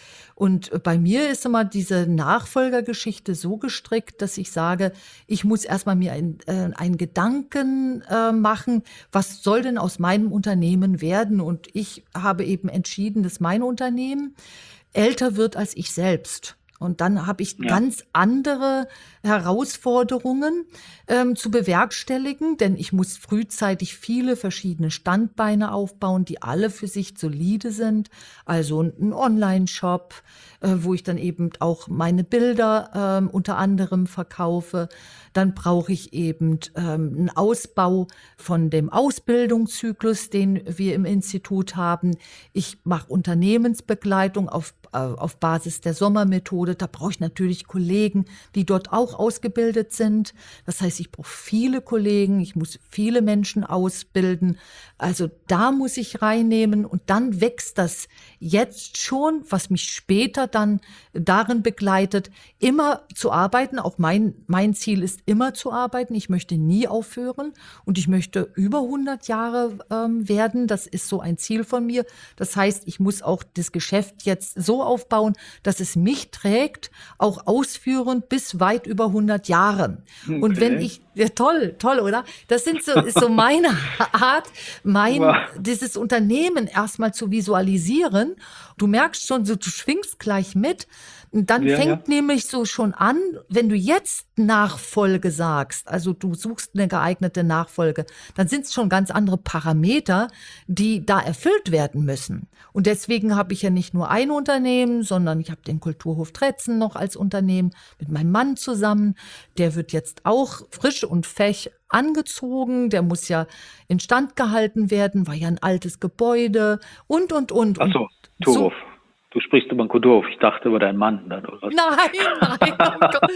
Und bei mir ist immer diese Nachfolgergeschichte so gestrickt, dass ich sage, ich muss erstmal mir ein, äh, einen Gedanken äh, machen, was soll denn aus meinem Unternehmen werden? Und ich habe eben entschieden, dass mein Unternehmen älter wird als ich selbst. Und dann habe ich ja. ganz andere Herausforderungen ähm, zu bewerkstelligen, denn ich muss frühzeitig viele verschiedene Standbeine aufbauen, die alle für sich solide sind. Also ein Online-Shop, äh, wo ich dann eben auch meine Bilder ähm, unter anderem verkaufe. Dann brauche ich eben ähm, einen Ausbau von dem Ausbildungszyklus, den wir im Institut haben. Ich mache Unternehmensbegleitung auf, äh, auf Basis der Sommermethode. Da brauche ich natürlich Kollegen, die dort auch ausgebildet sind. Das heißt, ich brauche viele Kollegen, ich muss viele Menschen ausbilden. Also da muss ich reinnehmen und dann wächst das jetzt schon, was mich später dann darin begleitet, immer zu arbeiten. Auch mein, mein Ziel ist immer zu arbeiten. Ich möchte nie aufhören und ich möchte über hundert Jahre ähm, werden. Das ist so ein Ziel von mir. Das heißt, ich muss auch das Geschäft jetzt so aufbauen, dass es mich trägt, auch ausführen bis weit über hundert Jahre. Okay. Und wenn ich, ja, toll, toll, oder? Das sind so, ist so meine Art, mein, wow. dieses Unternehmen erstmal zu visualisieren. Du merkst schon, so, du schwingst gleich mit. Und dann ja, fängt ja. nämlich so schon an, wenn du jetzt Nachfolge sagst, also du suchst eine geeignete Nachfolge, dann sind es schon ganz andere Parameter, die da erfüllt werden müssen. Und deswegen habe ich ja nicht nur ein Unternehmen, sondern ich habe den Kulturhof Tretzen noch als Unternehmen mit meinem Mann zusammen. Der wird jetzt auch frisch und fech angezogen, der muss ja instand gehalten werden, war ja ein altes Gebäude und, und, und. Ach so, Turhof. So, du sprichst über den Kulturhof. Ich dachte über deinen Mann. Dann, oder was? Nein, nein. Oh Gott.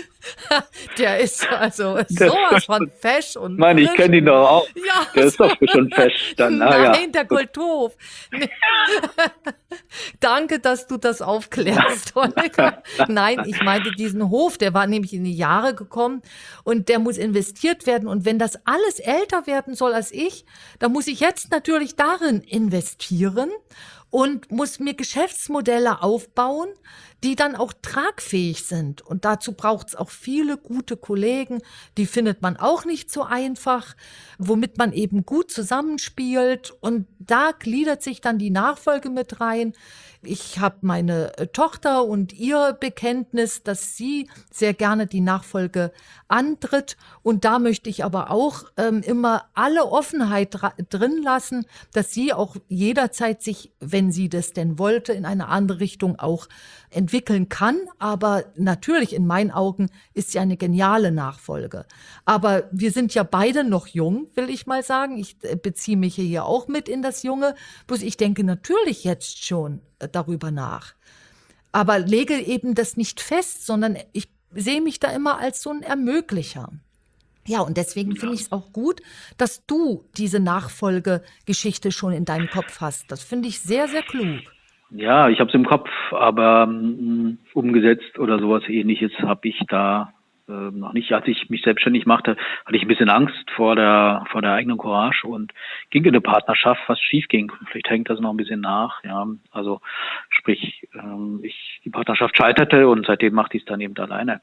Der ist also sowas von fesch und Nein, ich kenne ihn doch auch. Ja, der ist doch schon fesch. Dann, nein, ah, ja. der Kulturhof. Nee. Danke, dass du das aufklärst, Holger. Nein, ich meinte diesen Hof, der war nämlich in die Jahre gekommen und der muss investiert werden. Und wenn das alles älter werden soll als ich, dann muss ich jetzt natürlich darin investieren und muss mir Geschäftsmodelle aufbauen, die dann auch tragfähig sind. Und dazu braucht es auch viele gute Kollegen, die findet man auch nicht so einfach, womit man eben gut zusammenspielt. Und da gliedert sich dann die Nachfolge mit rein. Ich habe meine Tochter und ihr Bekenntnis, dass sie sehr gerne die Nachfolge antritt. Und da möchte ich aber auch ähm, immer alle Offenheit drin lassen, dass sie auch jederzeit sich, wenn sie das denn wollte, in eine andere Richtung auch entwickeln entwickeln kann, aber natürlich in meinen Augen ist sie eine geniale Nachfolge. Aber wir sind ja beide noch jung, will ich mal sagen. Ich äh, beziehe mich hier auch mit in das Junge. Bloß ich denke natürlich jetzt schon äh, darüber nach. Aber lege eben das nicht fest, sondern ich sehe mich da immer als so ein Ermöglicher. Ja, und deswegen finde ich es auch gut, dass du diese Nachfolgegeschichte schon in deinem Kopf hast. Das finde ich sehr, sehr klug. Ja, ich habe es im Kopf, aber mm, umgesetzt oder sowas Ähnliches habe ich da äh, noch nicht. Als ich mich selbstständig machte, hatte ich ein bisschen Angst vor der vor der eigenen Courage und ging in eine Partnerschaft, was schief ging. Vielleicht hängt das noch ein bisschen nach. Ja, also sprich, ähm, ich die Partnerschaft scheiterte und seitdem machte ich es dann eben alleine.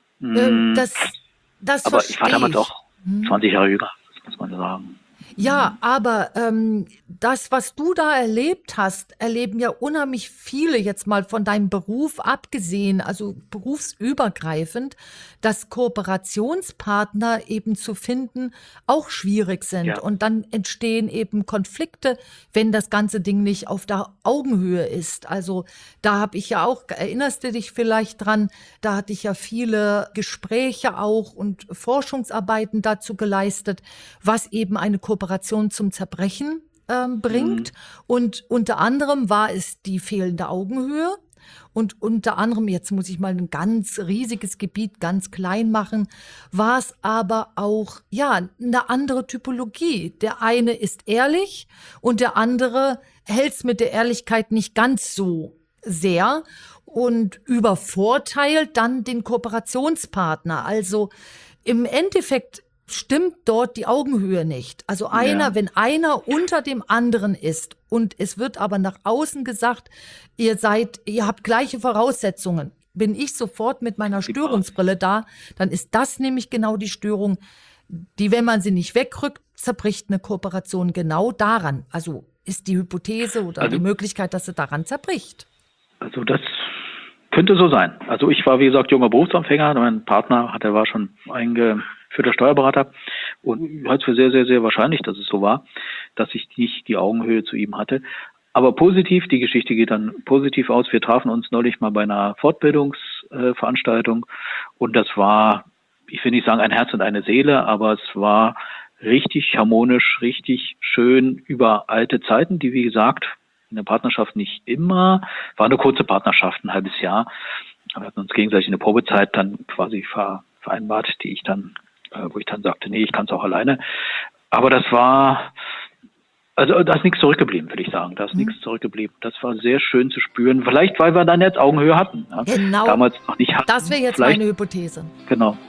Ähm, Mm, das, das aber ich war verstehe damals ich. auch zwanzig Jahre jünger, das muss man sagen. Ja, aber ähm, das, was du da erlebt hast, erleben ja unheimlich viele jetzt mal von deinem Beruf abgesehen, also berufsübergreifend, dass Kooperationspartner eben zu finden auch schwierig sind. Ja. Und dann entstehen eben Konflikte, wenn das ganze Ding nicht auf der Augenhöhe ist. Also da habe ich ja auch, erinnerst du dich vielleicht dran, da hatte ich ja viele Gespräche auch und Forschungsarbeiten dazu geleistet, was eben eine Kooperation zum Zerbrechen ähm, bringt. Und unter anderem war es die fehlende Augenhöhe. Und unter anderem, jetzt muss ich mal ein ganz riesiges Gebiet ganz klein machen, war es aber auch, ja, eine andere Typologie. Der eine ist ehrlich und der andere hält es mit der Ehrlichkeit nicht ganz so sehr und übervorteilt dann den Kooperationspartner. Also im Endeffekt stimmt dort die Augenhöhe nicht. Also einer, Ja. wenn einer unter dem anderen ist und es wird aber nach außen gesagt, ihr seid, ihr habt gleiche Voraussetzungen, bin ich sofort mit meiner Störungsbrille da, dann ist das nämlich genau die Störung, die, wenn man sie nicht wegrückt, zerbricht eine Kooperation genau daran. Also ist die Hypothese oder Also- die Möglichkeit, dass sie daran zerbricht. Also das könnte so sein. Also ich war, wie gesagt, junger Berufsanfänger. Mein Partner, hat, der war schon eingeführter Steuerberater und ich halte es für sehr, sehr, sehr wahrscheinlich, dass es so war, dass ich nicht die Augenhöhe zu ihm hatte. Aber positiv, die Geschichte geht dann positiv aus. Wir trafen uns neulich mal bei einer Fortbildungsveranstaltung und das war, ich will nicht sagen ein Herz und eine Seele, aber es war richtig harmonisch, richtig schön über alte Zeiten, die, wie gesagt, in der Partnerschaft nicht immer, war eine kurze Partnerschaft, ein halbes Jahr. Wir hatten uns gegenseitig eine Probezeit dann quasi ver, vereinbart, die ich dann, äh, wo ich dann sagte, nee, ich kann es auch alleine. Aber das war, also da ist nichts zurückgeblieben, würde ich sagen. Da ist Mhm. nichts zurückgeblieben. Das war sehr schön zu spüren. Vielleicht, weil wir dann jetzt Augenhöhe hatten. Ja. Genau. Damals noch nicht hatten. Das wäre jetzt Vielleicht, meine Hypothese. genau.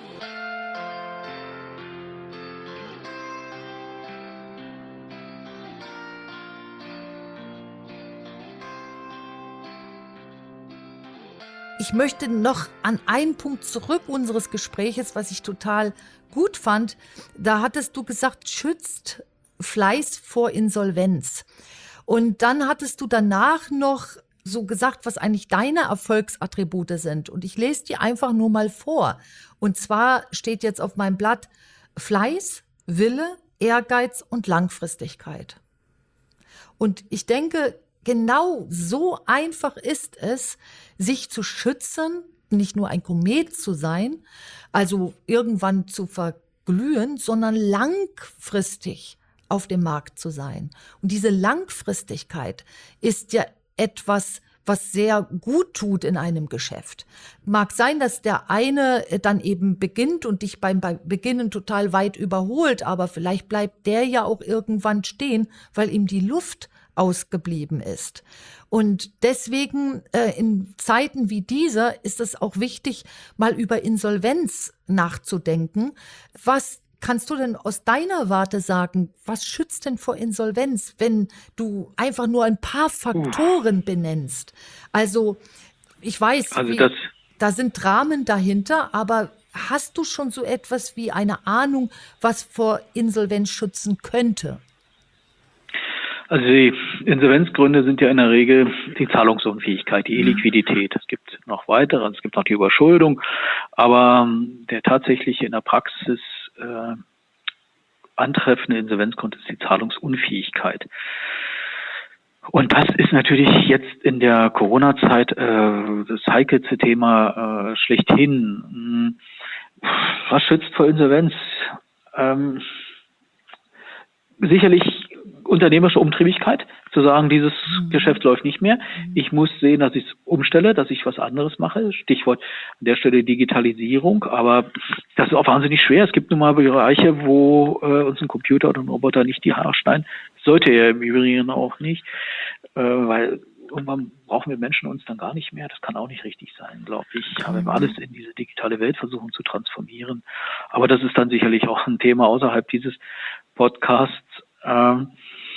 Ich möchte noch an einen Punkt zurück unseres Gespräches, was ich total gut fand. Da hattest du gesagt, schützt Fleiß vor Insolvenz. Und dann hattest du danach noch so gesagt, was eigentlich deine Erfolgsattribute sind. Und ich lese die einfach nur mal vor. Und zwar steht jetzt auf meinem Blatt Fleiß, Wille, Ehrgeiz und Langfristigkeit. Und ich denke, genau so einfach ist es, sich zu schützen, nicht nur ein Komet zu sein, also irgendwann zu verglühen, sondern langfristig auf dem Markt zu sein. Und diese Langfristigkeit ist ja etwas, was sehr gut tut in einem Geschäft. Mag sein, dass der eine dann eben beginnt und dich beim Beginnen total weit überholt, aber vielleicht bleibt der ja auch irgendwann stehen, weil ihm die Luft ausgeblieben ist. Und deswegen äh, in Zeiten wie dieser ist es auch wichtig, mal über Insolvenz nachzudenken. Was kannst du denn aus deiner Warte sagen, was schützt denn vor Insolvenz, wenn du einfach nur ein paar Faktoren benennst? Also ich weiß, Also wie, das, da sind Dramen dahinter, aber hast du schon so etwas wie eine Ahnung, was vor Insolvenz schützen könnte? Also die Insolvenzgründe sind ja in der Regel die Zahlungsunfähigkeit, die Illiquidität. Es gibt noch weitere, es gibt noch die Überschuldung, aber ähm, der tatsächliche in der Praxis äh, antreffende Insolvenzgrund ist die Zahlungsunfähigkeit. Und das ist natürlich jetzt in der Corona-Zeit äh, das heikelste Thema äh, schlechthin. Hm, Was schützt vor Insolvenz? Ähm, sicherlich unternehmerische Umtriebigkeit, zu sagen, dieses Mhm. Geschäft läuft nicht mehr. Ich muss sehen, dass ich es umstelle, dass ich was anderes mache. Stichwort an der Stelle Digitalisierung. Aber das ist auch wahnsinnig schwer. Es gibt nun mal Bereiche, wo äh, uns ein Computer oder ein Roboter nicht die Haare schneiden. Sollte er im Übrigen auch nicht, äh, weil irgendwann brauchen wir Menschen uns dann gar nicht mehr. Das kann auch nicht richtig sein, glaube ich. Aber wenn wir alles in diese digitale Welt versuchen zu transformieren. Aber das ist dann sicherlich auch ein Thema außerhalb dieses Podcasts. Ähm,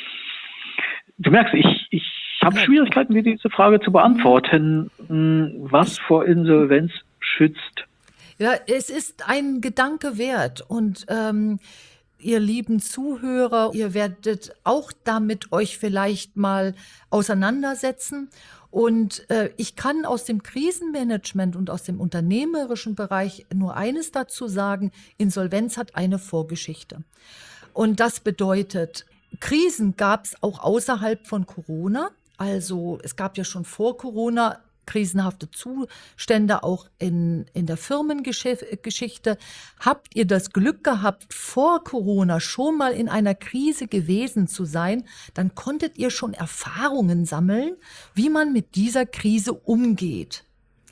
du merkst, ich, ich habe Ja. Schwierigkeiten, dir diese Frage zu beantworten. Hm, Was vor Insolvenz schützt? Ja, es ist ein Gedanke wert und ähm, ihr lieben Zuhörer, ihr werdet auch damit euch vielleicht mal auseinandersetzen. Und äh, ich kann aus dem Krisenmanagement und aus dem unternehmerischen Bereich nur eines dazu sagen: Insolvenz hat eine Vorgeschichte. Und das bedeutet, Krisen gab es auch außerhalb von Corona. Also es gab ja schon vor Corona krisenhafte Zustände auch in, in der Firmengeschichte. Habt ihr das Glück gehabt, vor Corona schon mal in einer Krise gewesen zu sein, dann konntet ihr schon Erfahrungen sammeln, wie man mit dieser Krise umgeht.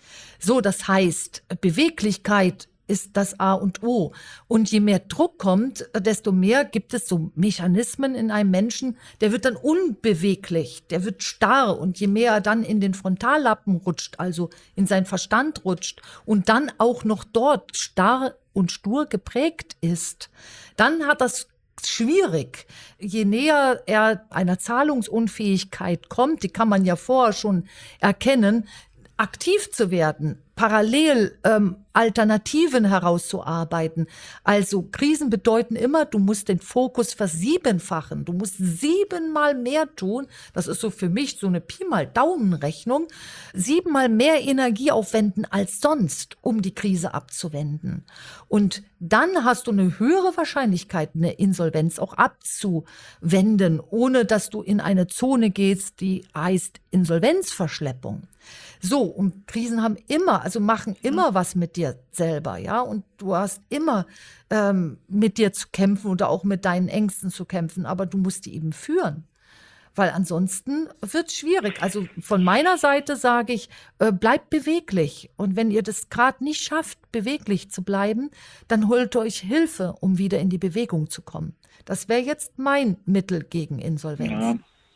So, das heißt, Beweglichkeit ist das A und O. Und je mehr Druck kommt, desto mehr gibt es so Mechanismen in einem Menschen, der wird dann unbeweglich, der wird starr. Und je mehr er dann in den Frontallappen rutscht, also in seinen Verstand rutscht und dann auch noch dort starr und stur geprägt ist, dann hat das schwierig. Je näher er einer Zahlungsunfähigkeit kommt, die kann man ja vorher schon erkennen, aktiv zu werden, parallel ähm, Alternativen herauszuarbeiten. Also Krisen bedeuten immer, du musst den Fokus versiebenfachen. Du musst siebenmal mehr tun. Das ist so für mich so eine Pi mal Daumenrechnung. Siebenmal mehr Energie aufwenden als sonst, um die Krise abzuwenden. Und dann hast du eine höhere Wahrscheinlichkeit, eine Insolvenz auch abzuwenden, ohne dass du in eine Zone gehst, die heißt Insolvenzverschleppung. So, und Krisen haben immer, also machen immer was mit dir selber, ja, und du hast immer ähm, mit dir zu kämpfen oder auch mit deinen Ängsten zu kämpfen, aber du musst die eben führen, weil ansonsten wird es schwierig. Also von meiner Seite sage ich, äh, bleibt beweglich, und wenn ihr das gerade nicht schafft, beweglich zu bleiben, dann holt euch Hilfe, um wieder in die Bewegung zu kommen. Das wäre jetzt mein Mittel gegen Insolvenz. Ja,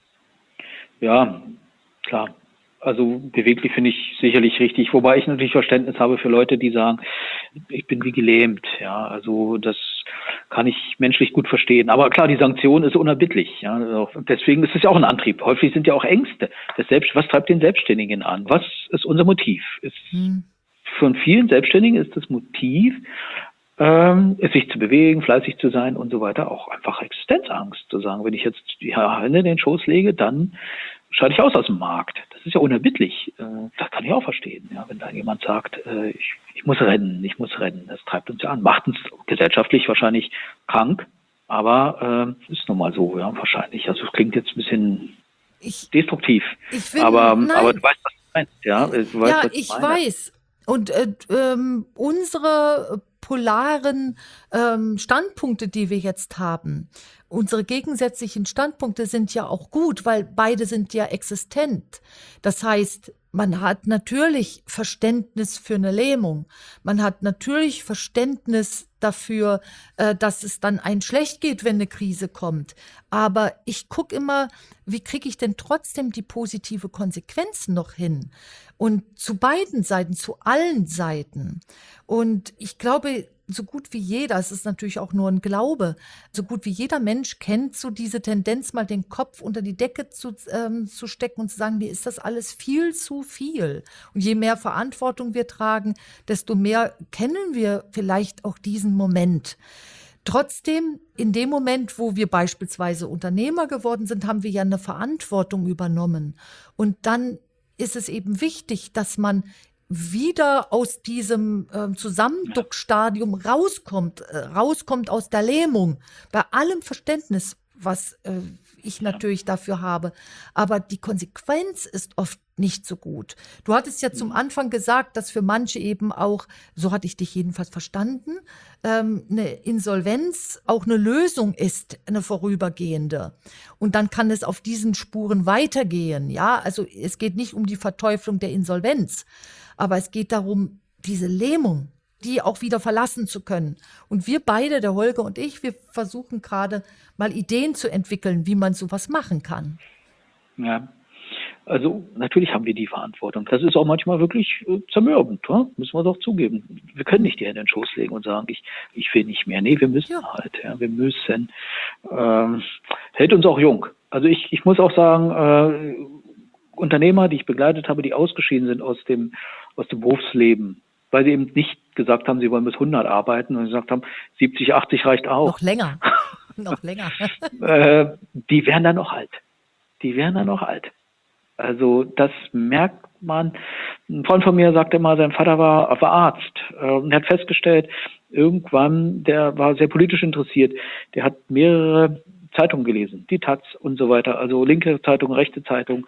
ja, klar. Also beweglich finde ich sicherlich richtig, wobei ich natürlich Verständnis habe für Leute, die sagen, ich bin wie gelähmt. Ja, also das kann ich menschlich gut verstehen. Aber klar, die Sanktion ist unerbittlich. Ja, also deswegen ist es ja auch ein Antrieb. Häufig sind ja auch Ängste. Das Selbst, was treibt den Selbstständigen an? Was ist unser Motiv? Ist, Hm. Von vielen Selbstständigen ist das Motiv, ähm, es sich zu bewegen, fleißig zu sein und so weiter, auch einfach Existenzangst. Zu sagen, wenn ich jetzt die Hände in den Schoß lege, dann scheide ich aus aus dem Markt. Das ist ja unerbittlich. Äh, das kann ich auch verstehen. Ja, wenn da jemand sagt, äh, ich, ich muss rennen, ich muss rennen, das treibt uns ja an. Macht uns gesellschaftlich wahrscheinlich krank, aber äh, ist nun mal so, ja, wahrscheinlich. Also es klingt jetzt ein bisschen Ich, destruktiv. ich finde, Aber, nein. aber du weißt, was du meinst, ja? Du weißt, Ja, was ich meine. weiß. Und äh, ähm, unsere polaren ähm, Standpunkte, die wir jetzt haben, unsere gegensätzlichen Standpunkte sind ja auch gut, weil beide sind ja existent. Das heißt, man hat natürlich Verständnis für eine Lähmung. Man hat natürlich Verständnis dafür, äh, dass es dann einem schlecht geht, wenn eine Krise kommt. Aber ich gucke immer, wie kriege ich denn trotzdem die positive Konsequenzen noch hin? Und zu beiden Seiten, zu allen Seiten. Und ich glaube, so gut wie jeder, es ist natürlich auch nur ein Glaube, so gut wie jeder Mensch kennt so diese Tendenz, mal den Kopf unter die Decke zu, ähm, zu stecken und zu sagen, mir ist das alles viel zu viel. Und je mehr Verantwortung wir tragen, desto mehr kennen wir vielleicht auch diesen Moment. Trotzdem, in dem Moment, wo wir beispielsweise Unternehmer geworden sind, haben wir ja eine Verantwortung übernommen. Und dann ist es eben wichtig, dass man wieder aus diesem äh, Zusammenduckstadium rauskommt, äh, rauskommt aus der Lähmung. Bei allem Verständnis, was äh, ich natürlich dafür habe. Aber die Konsequenz ist oft nicht so gut. Du hattest ja zum Anfang gesagt, dass für manche eben auch, so hatte ich dich jedenfalls verstanden, ähm, eine Insolvenz auch eine Lösung ist, eine vorübergehende. Und dann kann es auf diesen Spuren weitergehen. Ja, also es geht nicht um die Verteuflung der Insolvenz, aber es geht darum, diese Lähmung, die auch wieder verlassen zu können. Und wir beide, der Holger und ich, wir versuchen gerade mal Ideen zu entwickeln, wie man sowas machen kann. Ja. Also natürlich haben wir die Verantwortung. Das ist auch manchmal wirklich äh, zermürbend, ja? Müssen wir doch zugeben. Wir können nicht die Hände in den Schoß legen und sagen, ich, ich will nicht mehr. Nee, wir müssen Ja. halt. Ja, wir müssen. Ähm, hält uns auch jung. Also ich, ich muss auch sagen, äh, Unternehmer, die ich begleitet habe, die ausgeschieden sind aus dem, aus dem Berufsleben, weil sie eben nicht gesagt haben, sie wollen bis hundert arbeiten und gesagt haben, siebzig, achtzig reicht auch. Noch länger. Noch länger. äh, die werden dann noch alt. Die werden dann noch alt. Also das merkt man. Ein Freund von mir sagte mal, sein Vater war, war Arzt äh, und hat festgestellt, irgendwann, der war sehr politisch interessiert, der hat mehrere Zeitungen gelesen, die Taz und so weiter, also linke Zeitung, rechte Zeitung,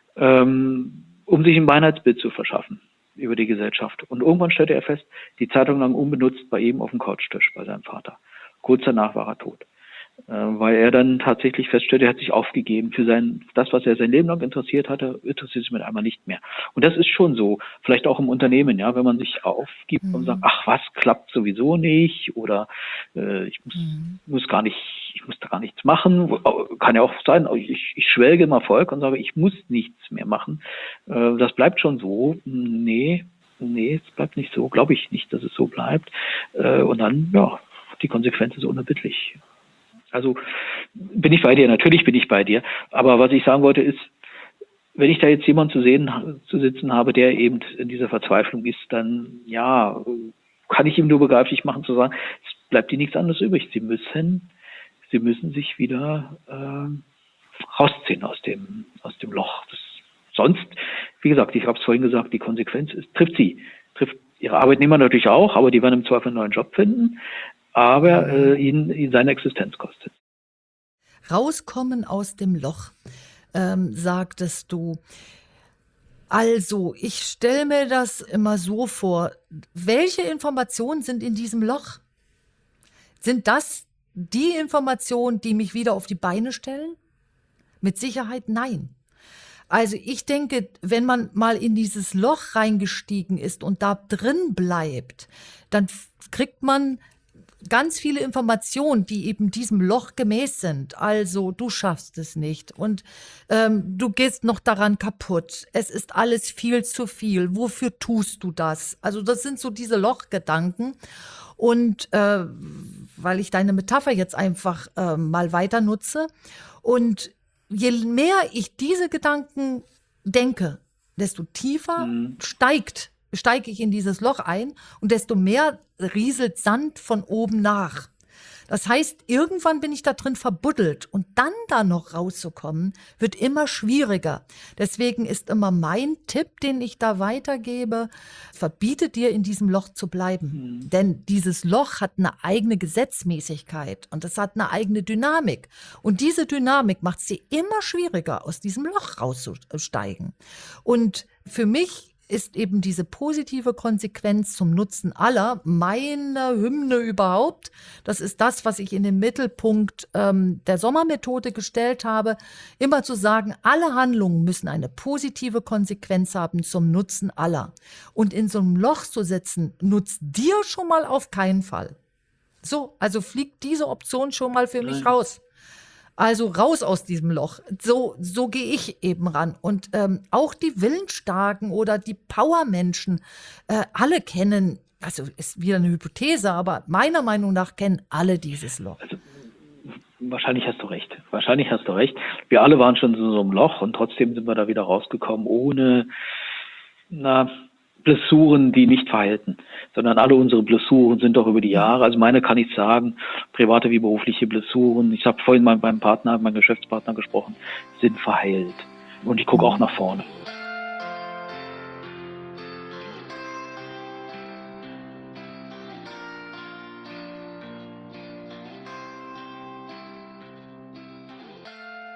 ähm, um sich ein Einheitsbild zu verschaffen über die Gesellschaft. Und irgendwann stellte er fest, die Zeitung lag unbenutzt bei ihm auf dem Couchtisch bei seinem Vater. Kurz danach war er tot. Weil er dann tatsächlich feststellte, er hat sich aufgegeben für sein, das, was er sein Leben lang interessiert hatte, interessiert sich mit einmal nicht mehr. Und das ist schon so, vielleicht auch im Unternehmen, ja, wenn man sich aufgibt Mhm. und sagt, ach was, klappt sowieso nicht oder äh, ich muss, Mhm. muss gar nicht, ich muss da gar nichts machen, kann ja auch sein, ich, ich schwelge im Erfolg und sage, ich muss nichts mehr machen. Äh, das bleibt schon so. Nee, nee, es bleibt nicht so, glaube ich nicht, dass es so bleibt. Äh, und dann, ja, die Konsequenz ist unerbittlich. Also bin ich bei dir, natürlich bin ich bei dir. Aber was ich sagen wollte ist, wenn ich da jetzt jemanden zu sehen, zu sitzen habe, der eben in dieser Verzweiflung ist, dann ja, kann ich ihm nur begreiflich machen zu sagen, es bleibt dir nichts anderes übrig. Sie müssen, sie müssen sich wieder äh, rausziehen aus dem, aus dem Loch. Das, sonst, wie gesagt, ich habe es vorhin gesagt, die Konsequenz ist, trifft sie, trifft ihre Arbeitnehmer natürlich auch, aber die werden im Zweifel einen neuen Job finden, aber äh, ihn, ihn seine Existenz kostet. Rauskommen aus dem Loch, ähm, sagtest du. Also, ich stelle mir das immer so vor. Welche Informationen sind in diesem Loch? Sind das die Informationen, die mich wieder auf die Beine stellen? Mit Sicherheit nein. Also ich denke, wenn man mal in dieses Loch reingestiegen ist und da drin bleibt, dann f- kriegt man ganz viele Informationen, die eben diesem Loch gemäß sind. Also du schaffst es nicht und ähm, du gehst noch daran kaputt. Es ist alles viel zu viel. Wofür tust du das? Also das sind so diese Lochgedanken. Und äh, weil ich deine Metapher jetzt einfach äh, mal weiter nutze. Und je mehr ich diese Gedanken denke, desto tiefer Mhm. steigt, steige ich in dieses Loch ein und desto mehr rieselt Sand von oben nach. Das heißt, irgendwann bin ich da drin verbuddelt und dann da noch rauszukommen, wird immer schwieriger. Deswegen ist immer mein Tipp, den ich da weitergebe, verbiete dir in diesem Loch zu bleiben. Mhm. Denn dieses Loch hat eine eigene Gesetzmäßigkeit und es hat eine eigene Dynamik. Und diese Dynamik macht es dir immer schwieriger, aus diesem Loch rauszusteigen. Und für mich ist eben diese positive Konsequenz zum Nutzen aller meine Hymne überhaupt. Das ist das, was ich in den Mittelpunkt ähm, der Sommermethode gestellt habe, immer zu sagen, alle Handlungen müssen eine positive Konsequenz haben zum Nutzen aller. Und in so einem Loch zu sitzen, nutzt dir schon mal auf keinen Fall. So, also fliegt diese Option schon mal für mich Nein. raus. Also raus aus diesem Loch. So, so gehe ich eben ran. Und ähm, auch die Willensstarken oder die Powermenschen, äh, alle kennen, also ist wieder eine Hypothese, aber meiner Meinung nach kennen alle dieses Loch. Also wahrscheinlich hast du recht. Wahrscheinlich hast du recht. Wir alle waren schon in so einem Loch und trotzdem sind wir da wieder rausgekommen, ohne na, Blessuren, die nicht verheilten, sondern alle unsere Blessuren sind doch über die Jahre, also meine kann ich sagen, private wie berufliche Blessuren, ich habe vorhin mal mit meinem Partner, meinem Geschäftspartner gesprochen, sind verheilt. Und ich gucke auch nach vorne.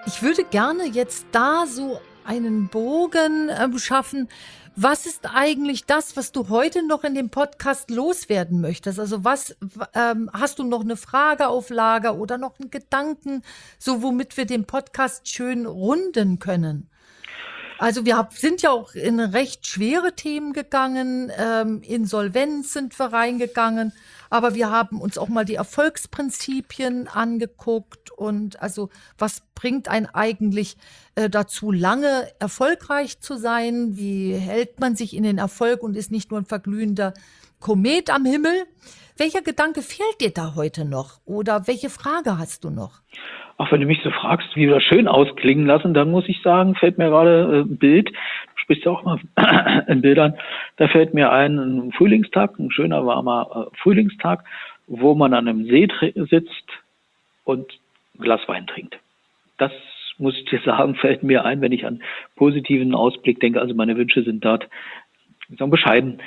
Ich würde gerne jetzt da so einen Bogen ähm, schaffen. Was ist eigentlich das, was du heute noch in dem Podcast loswerden möchtest? Also was w- ähm, hast du noch eine Frage auf Lager oder noch einen Gedanken, so womit wir den Podcast schön runden können? Also wir hab, sind ja auch in recht schwere Themen gegangen, ähm, Insolvenz sind wir reingegangen, aber wir haben uns auch mal die Erfolgsprinzipien angeguckt und also was bringt einen eigentlich äh, dazu, lange erfolgreich zu sein? Wie hält man sich in den Erfolg und ist nicht nur ein verglühender Komet am Himmel? Welcher Gedanke fehlt dir da heute noch? Oder welche Frage hast du noch? Auch wenn du mich so fragst, wie wir das schön ausklingen lassen, dann muss ich sagen, fällt mir gerade äh, ein Bild, du sprichst ja auch mal in Bildern, da fällt mir ein, ein Frühlingstag, ein schöner, warmer äh, Frühlingstag, wo man an einem See tr- sitzt und ein Glas Wein trinkt. Das muss ich dir sagen, fällt mir ein, wenn ich an positiven Ausblick denke. Also meine Wünsche sind dort, ich sag, bescheiden.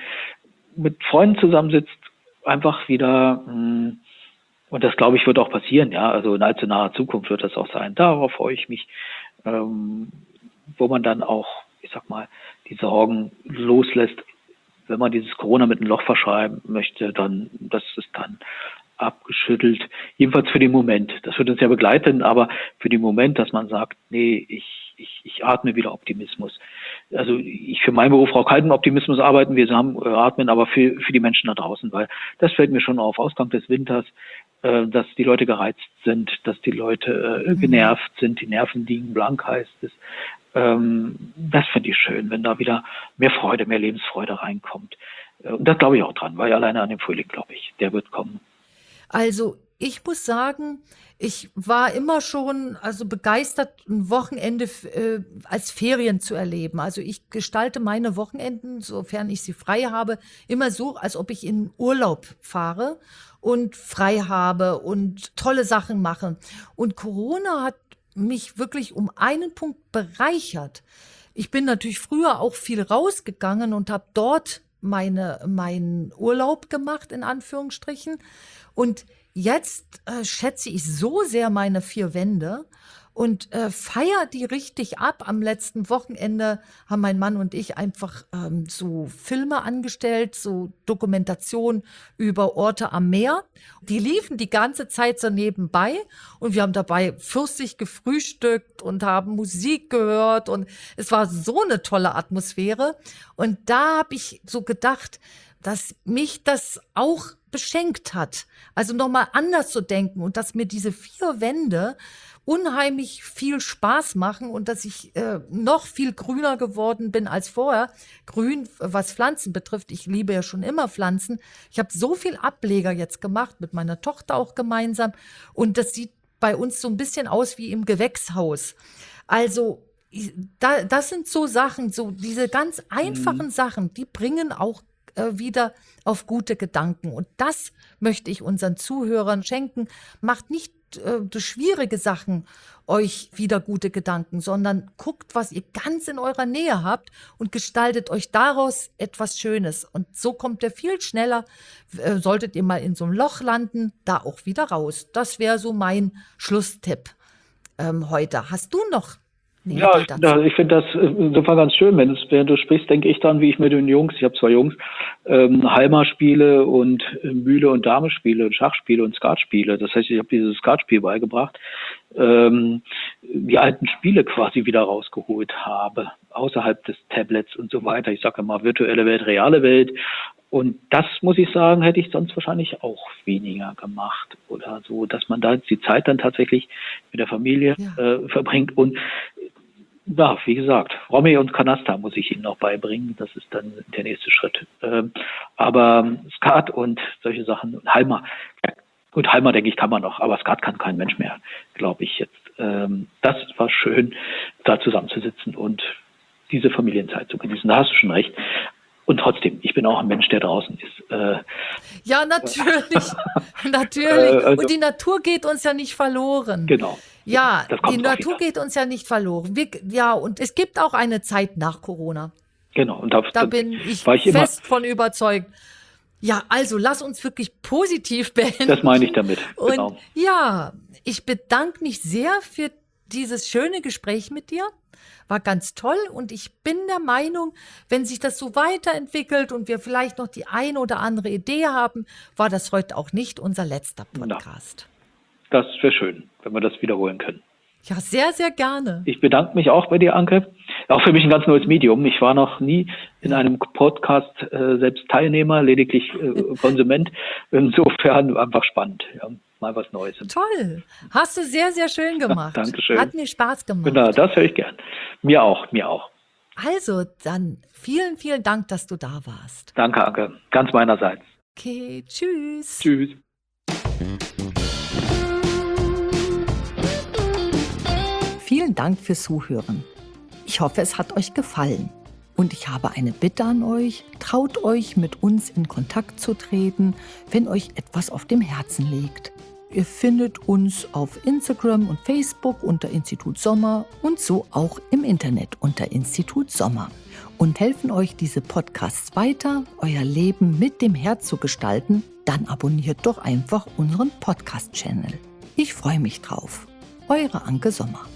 Mit Freunden zusammensitzt, einfach wieder, mh, und das, glaube ich, wird auch passieren, ja. Also in allzu naher Zukunft wird das auch sein. Darauf freue ich mich, ähm, wo man dann auch, ich sag mal, die Sorgen loslässt. Wenn man dieses Corona mit einem Loch verschreiben möchte, dann, das ist dann abgeschüttelt. Jedenfalls für den Moment. Das wird uns ja begleiten, aber für den Moment, dass man sagt, nee, ich, ich, ich atme wieder Optimismus. Also ich für meinen Beruf auch kalten Optimismus arbeiten. Wir haben äh, atmen, aber für, für die Menschen da draußen, weil das fällt mir schon auf. Ausgang des Winters, äh, dass die Leute gereizt sind, dass die Leute äh, genervt sind, die Nerven liegen blank, heißt es. Ähm, das finde ich schön, wenn da wieder mehr Freude, mehr Lebensfreude reinkommt. Äh, und das glaube ich auch dran, weil alleine an dem Frühling, glaube ich, der wird kommen. Also ich muss sagen, ich war immer schon also begeistert, ein Wochenende f- äh, als Ferien zu erleben. Also ich gestalte meine Wochenenden, sofern ich sie frei habe, immer so, als ob ich in Urlaub fahre und frei habe und tolle Sachen mache. Und Corona hat mich wirklich um einen Punkt bereichert. Ich bin natürlich früher auch viel rausgegangen und habe dort meine, meinen Urlaub gemacht, in Anführungsstrichen. Und jetzt äh, schätze ich so sehr meine vier Wände und äh, feiere die richtig ab. Am letzten Wochenende haben mein Mann und ich einfach ähm, so Filme angestellt, so Dokumentation über Orte am Meer. Die liefen die ganze Zeit so nebenbei und wir haben dabei fürstlich gefrühstückt und haben Musik gehört und es war so eine tolle Atmosphäre. Und da habe ich so gedacht, dass mich das auch beschenkt hat. Also nochmal anders zu denken und dass mir diese vier Wände unheimlich viel Spaß machen und dass ich äh, noch viel grüner geworden bin als vorher. Grün, was Pflanzen betrifft. Ich liebe ja schon immer Pflanzen. Ich habe so viel Ableger jetzt gemacht, mit meiner Tochter auch gemeinsam. Und das sieht bei uns so ein bisschen aus wie im Gewächshaus. Also ich- da, das sind so Sachen, so diese ganz einfachen Sachen, die bringen auch äh, wieder auf gute Gedanken. Und das möchte ich unseren Zuhörern schenken. Macht nicht äh, durch schwierige Sachen euch wieder gute Gedanken, sondern guckt, was ihr ganz in eurer Nähe habt und gestaltet euch daraus etwas Schönes. Und so kommt ihr viel schneller, äh, solltet ihr mal in so einem Loch landen, da auch wieder raus. Das wäre so mein Schlusstipp ähm, heute. Hast du noch eine Ja, Idee ich, dazu? ja, ich finde das äh, insofern ganz schön. Wenn, es, wenn du sprichst, denke ich dann, wie ich mit den Jungs, ich habe zwei Jungs, ähm, Halma spiele und äh, Mühle und Dame spiele und Schachspiele und Skat spiele. Das heißt, ich habe dieses Skatspiel beigebracht, ähm, die alten Spiele quasi wieder rausgeholt habe, außerhalb des Tablets und so weiter. Ich sage immer virtuelle Welt, reale Welt. Und das, muss ich sagen, hätte ich sonst wahrscheinlich auch weniger gemacht oder so, dass man da die Zeit dann tatsächlich mit der Familie Ja. äh, verbringt. Und ja, wie gesagt, Romy und Kanasta muss ich Ihnen noch beibringen. Das ist dann der nächste Schritt. Ähm, aber Skat und solche Sachen, Halma, ja, gut, Halma denke ich kann man noch, aber Skat kann kein Mensch mehr, glaube ich jetzt. Ähm, das war schön, da zusammenzusitzen und diese Familienzeit zu genießen. Da hast du schon recht. Und trotzdem, ich bin auch ein Mensch, der draußen ist. Äh, Ja, natürlich. Natürlich. Äh, also- Und die Natur geht uns ja nicht verloren. genau. Ja, Das kommt die auch Natur wieder. geht uns ja nicht verloren. Wir, ja, und es gibt auch eine Zeit nach Corona. Genau. Und da, Da bin ich war ich immer, fest von überzeugt. Ja, also lass uns wirklich positiv beenden. das meine ich damit. Und Genau. ja, ich bedanke mich sehr für dieses schöne Gespräch mit dir. War ganz toll und ich bin der Meinung, wenn sich das so weiterentwickelt und wir vielleicht noch die eine oder andere Idee haben, war das heute auch nicht unser letzter Podcast. Das wäre schön, wenn wir das wiederholen können. Ja, sehr, sehr gerne. Ich bedanke mich auch bei dir, Anke. Auch für mich ein ganz neues Medium. Ich war noch nie in einem Podcast äh, selbst Teilnehmer, lediglich äh, Konsument. Insofern einfach spannend. Ja, mal was Neues. Toll. Hast du sehr, sehr schön gemacht. Ja, Dankeschön. Hat mir Spaß gemacht. Genau, das höre ich gern. Mir auch, mir auch. Also, dann vielen, vielen Dank, dass du da warst. Danke, Anke. Ganz meinerseits. Okay, tschüss. Tschüss. Vielen Dank fürs Zuhören. Ich hoffe, es hat euch gefallen. Und ich habe eine Bitte an euch, traut euch, mit uns in Kontakt zu treten, wenn euch etwas auf dem Herzen liegt. Ihr findet uns auf Instagram und Facebook unter Institut Sommer und so auch im Internet unter Institut Sommer. Und helfen euch diese Podcasts weiter, euer Leben mit dem Herz zu gestalten, dann abonniert doch einfach unseren Podcast-Channel. Ich freue mich drauf. Eure Anke Sommer.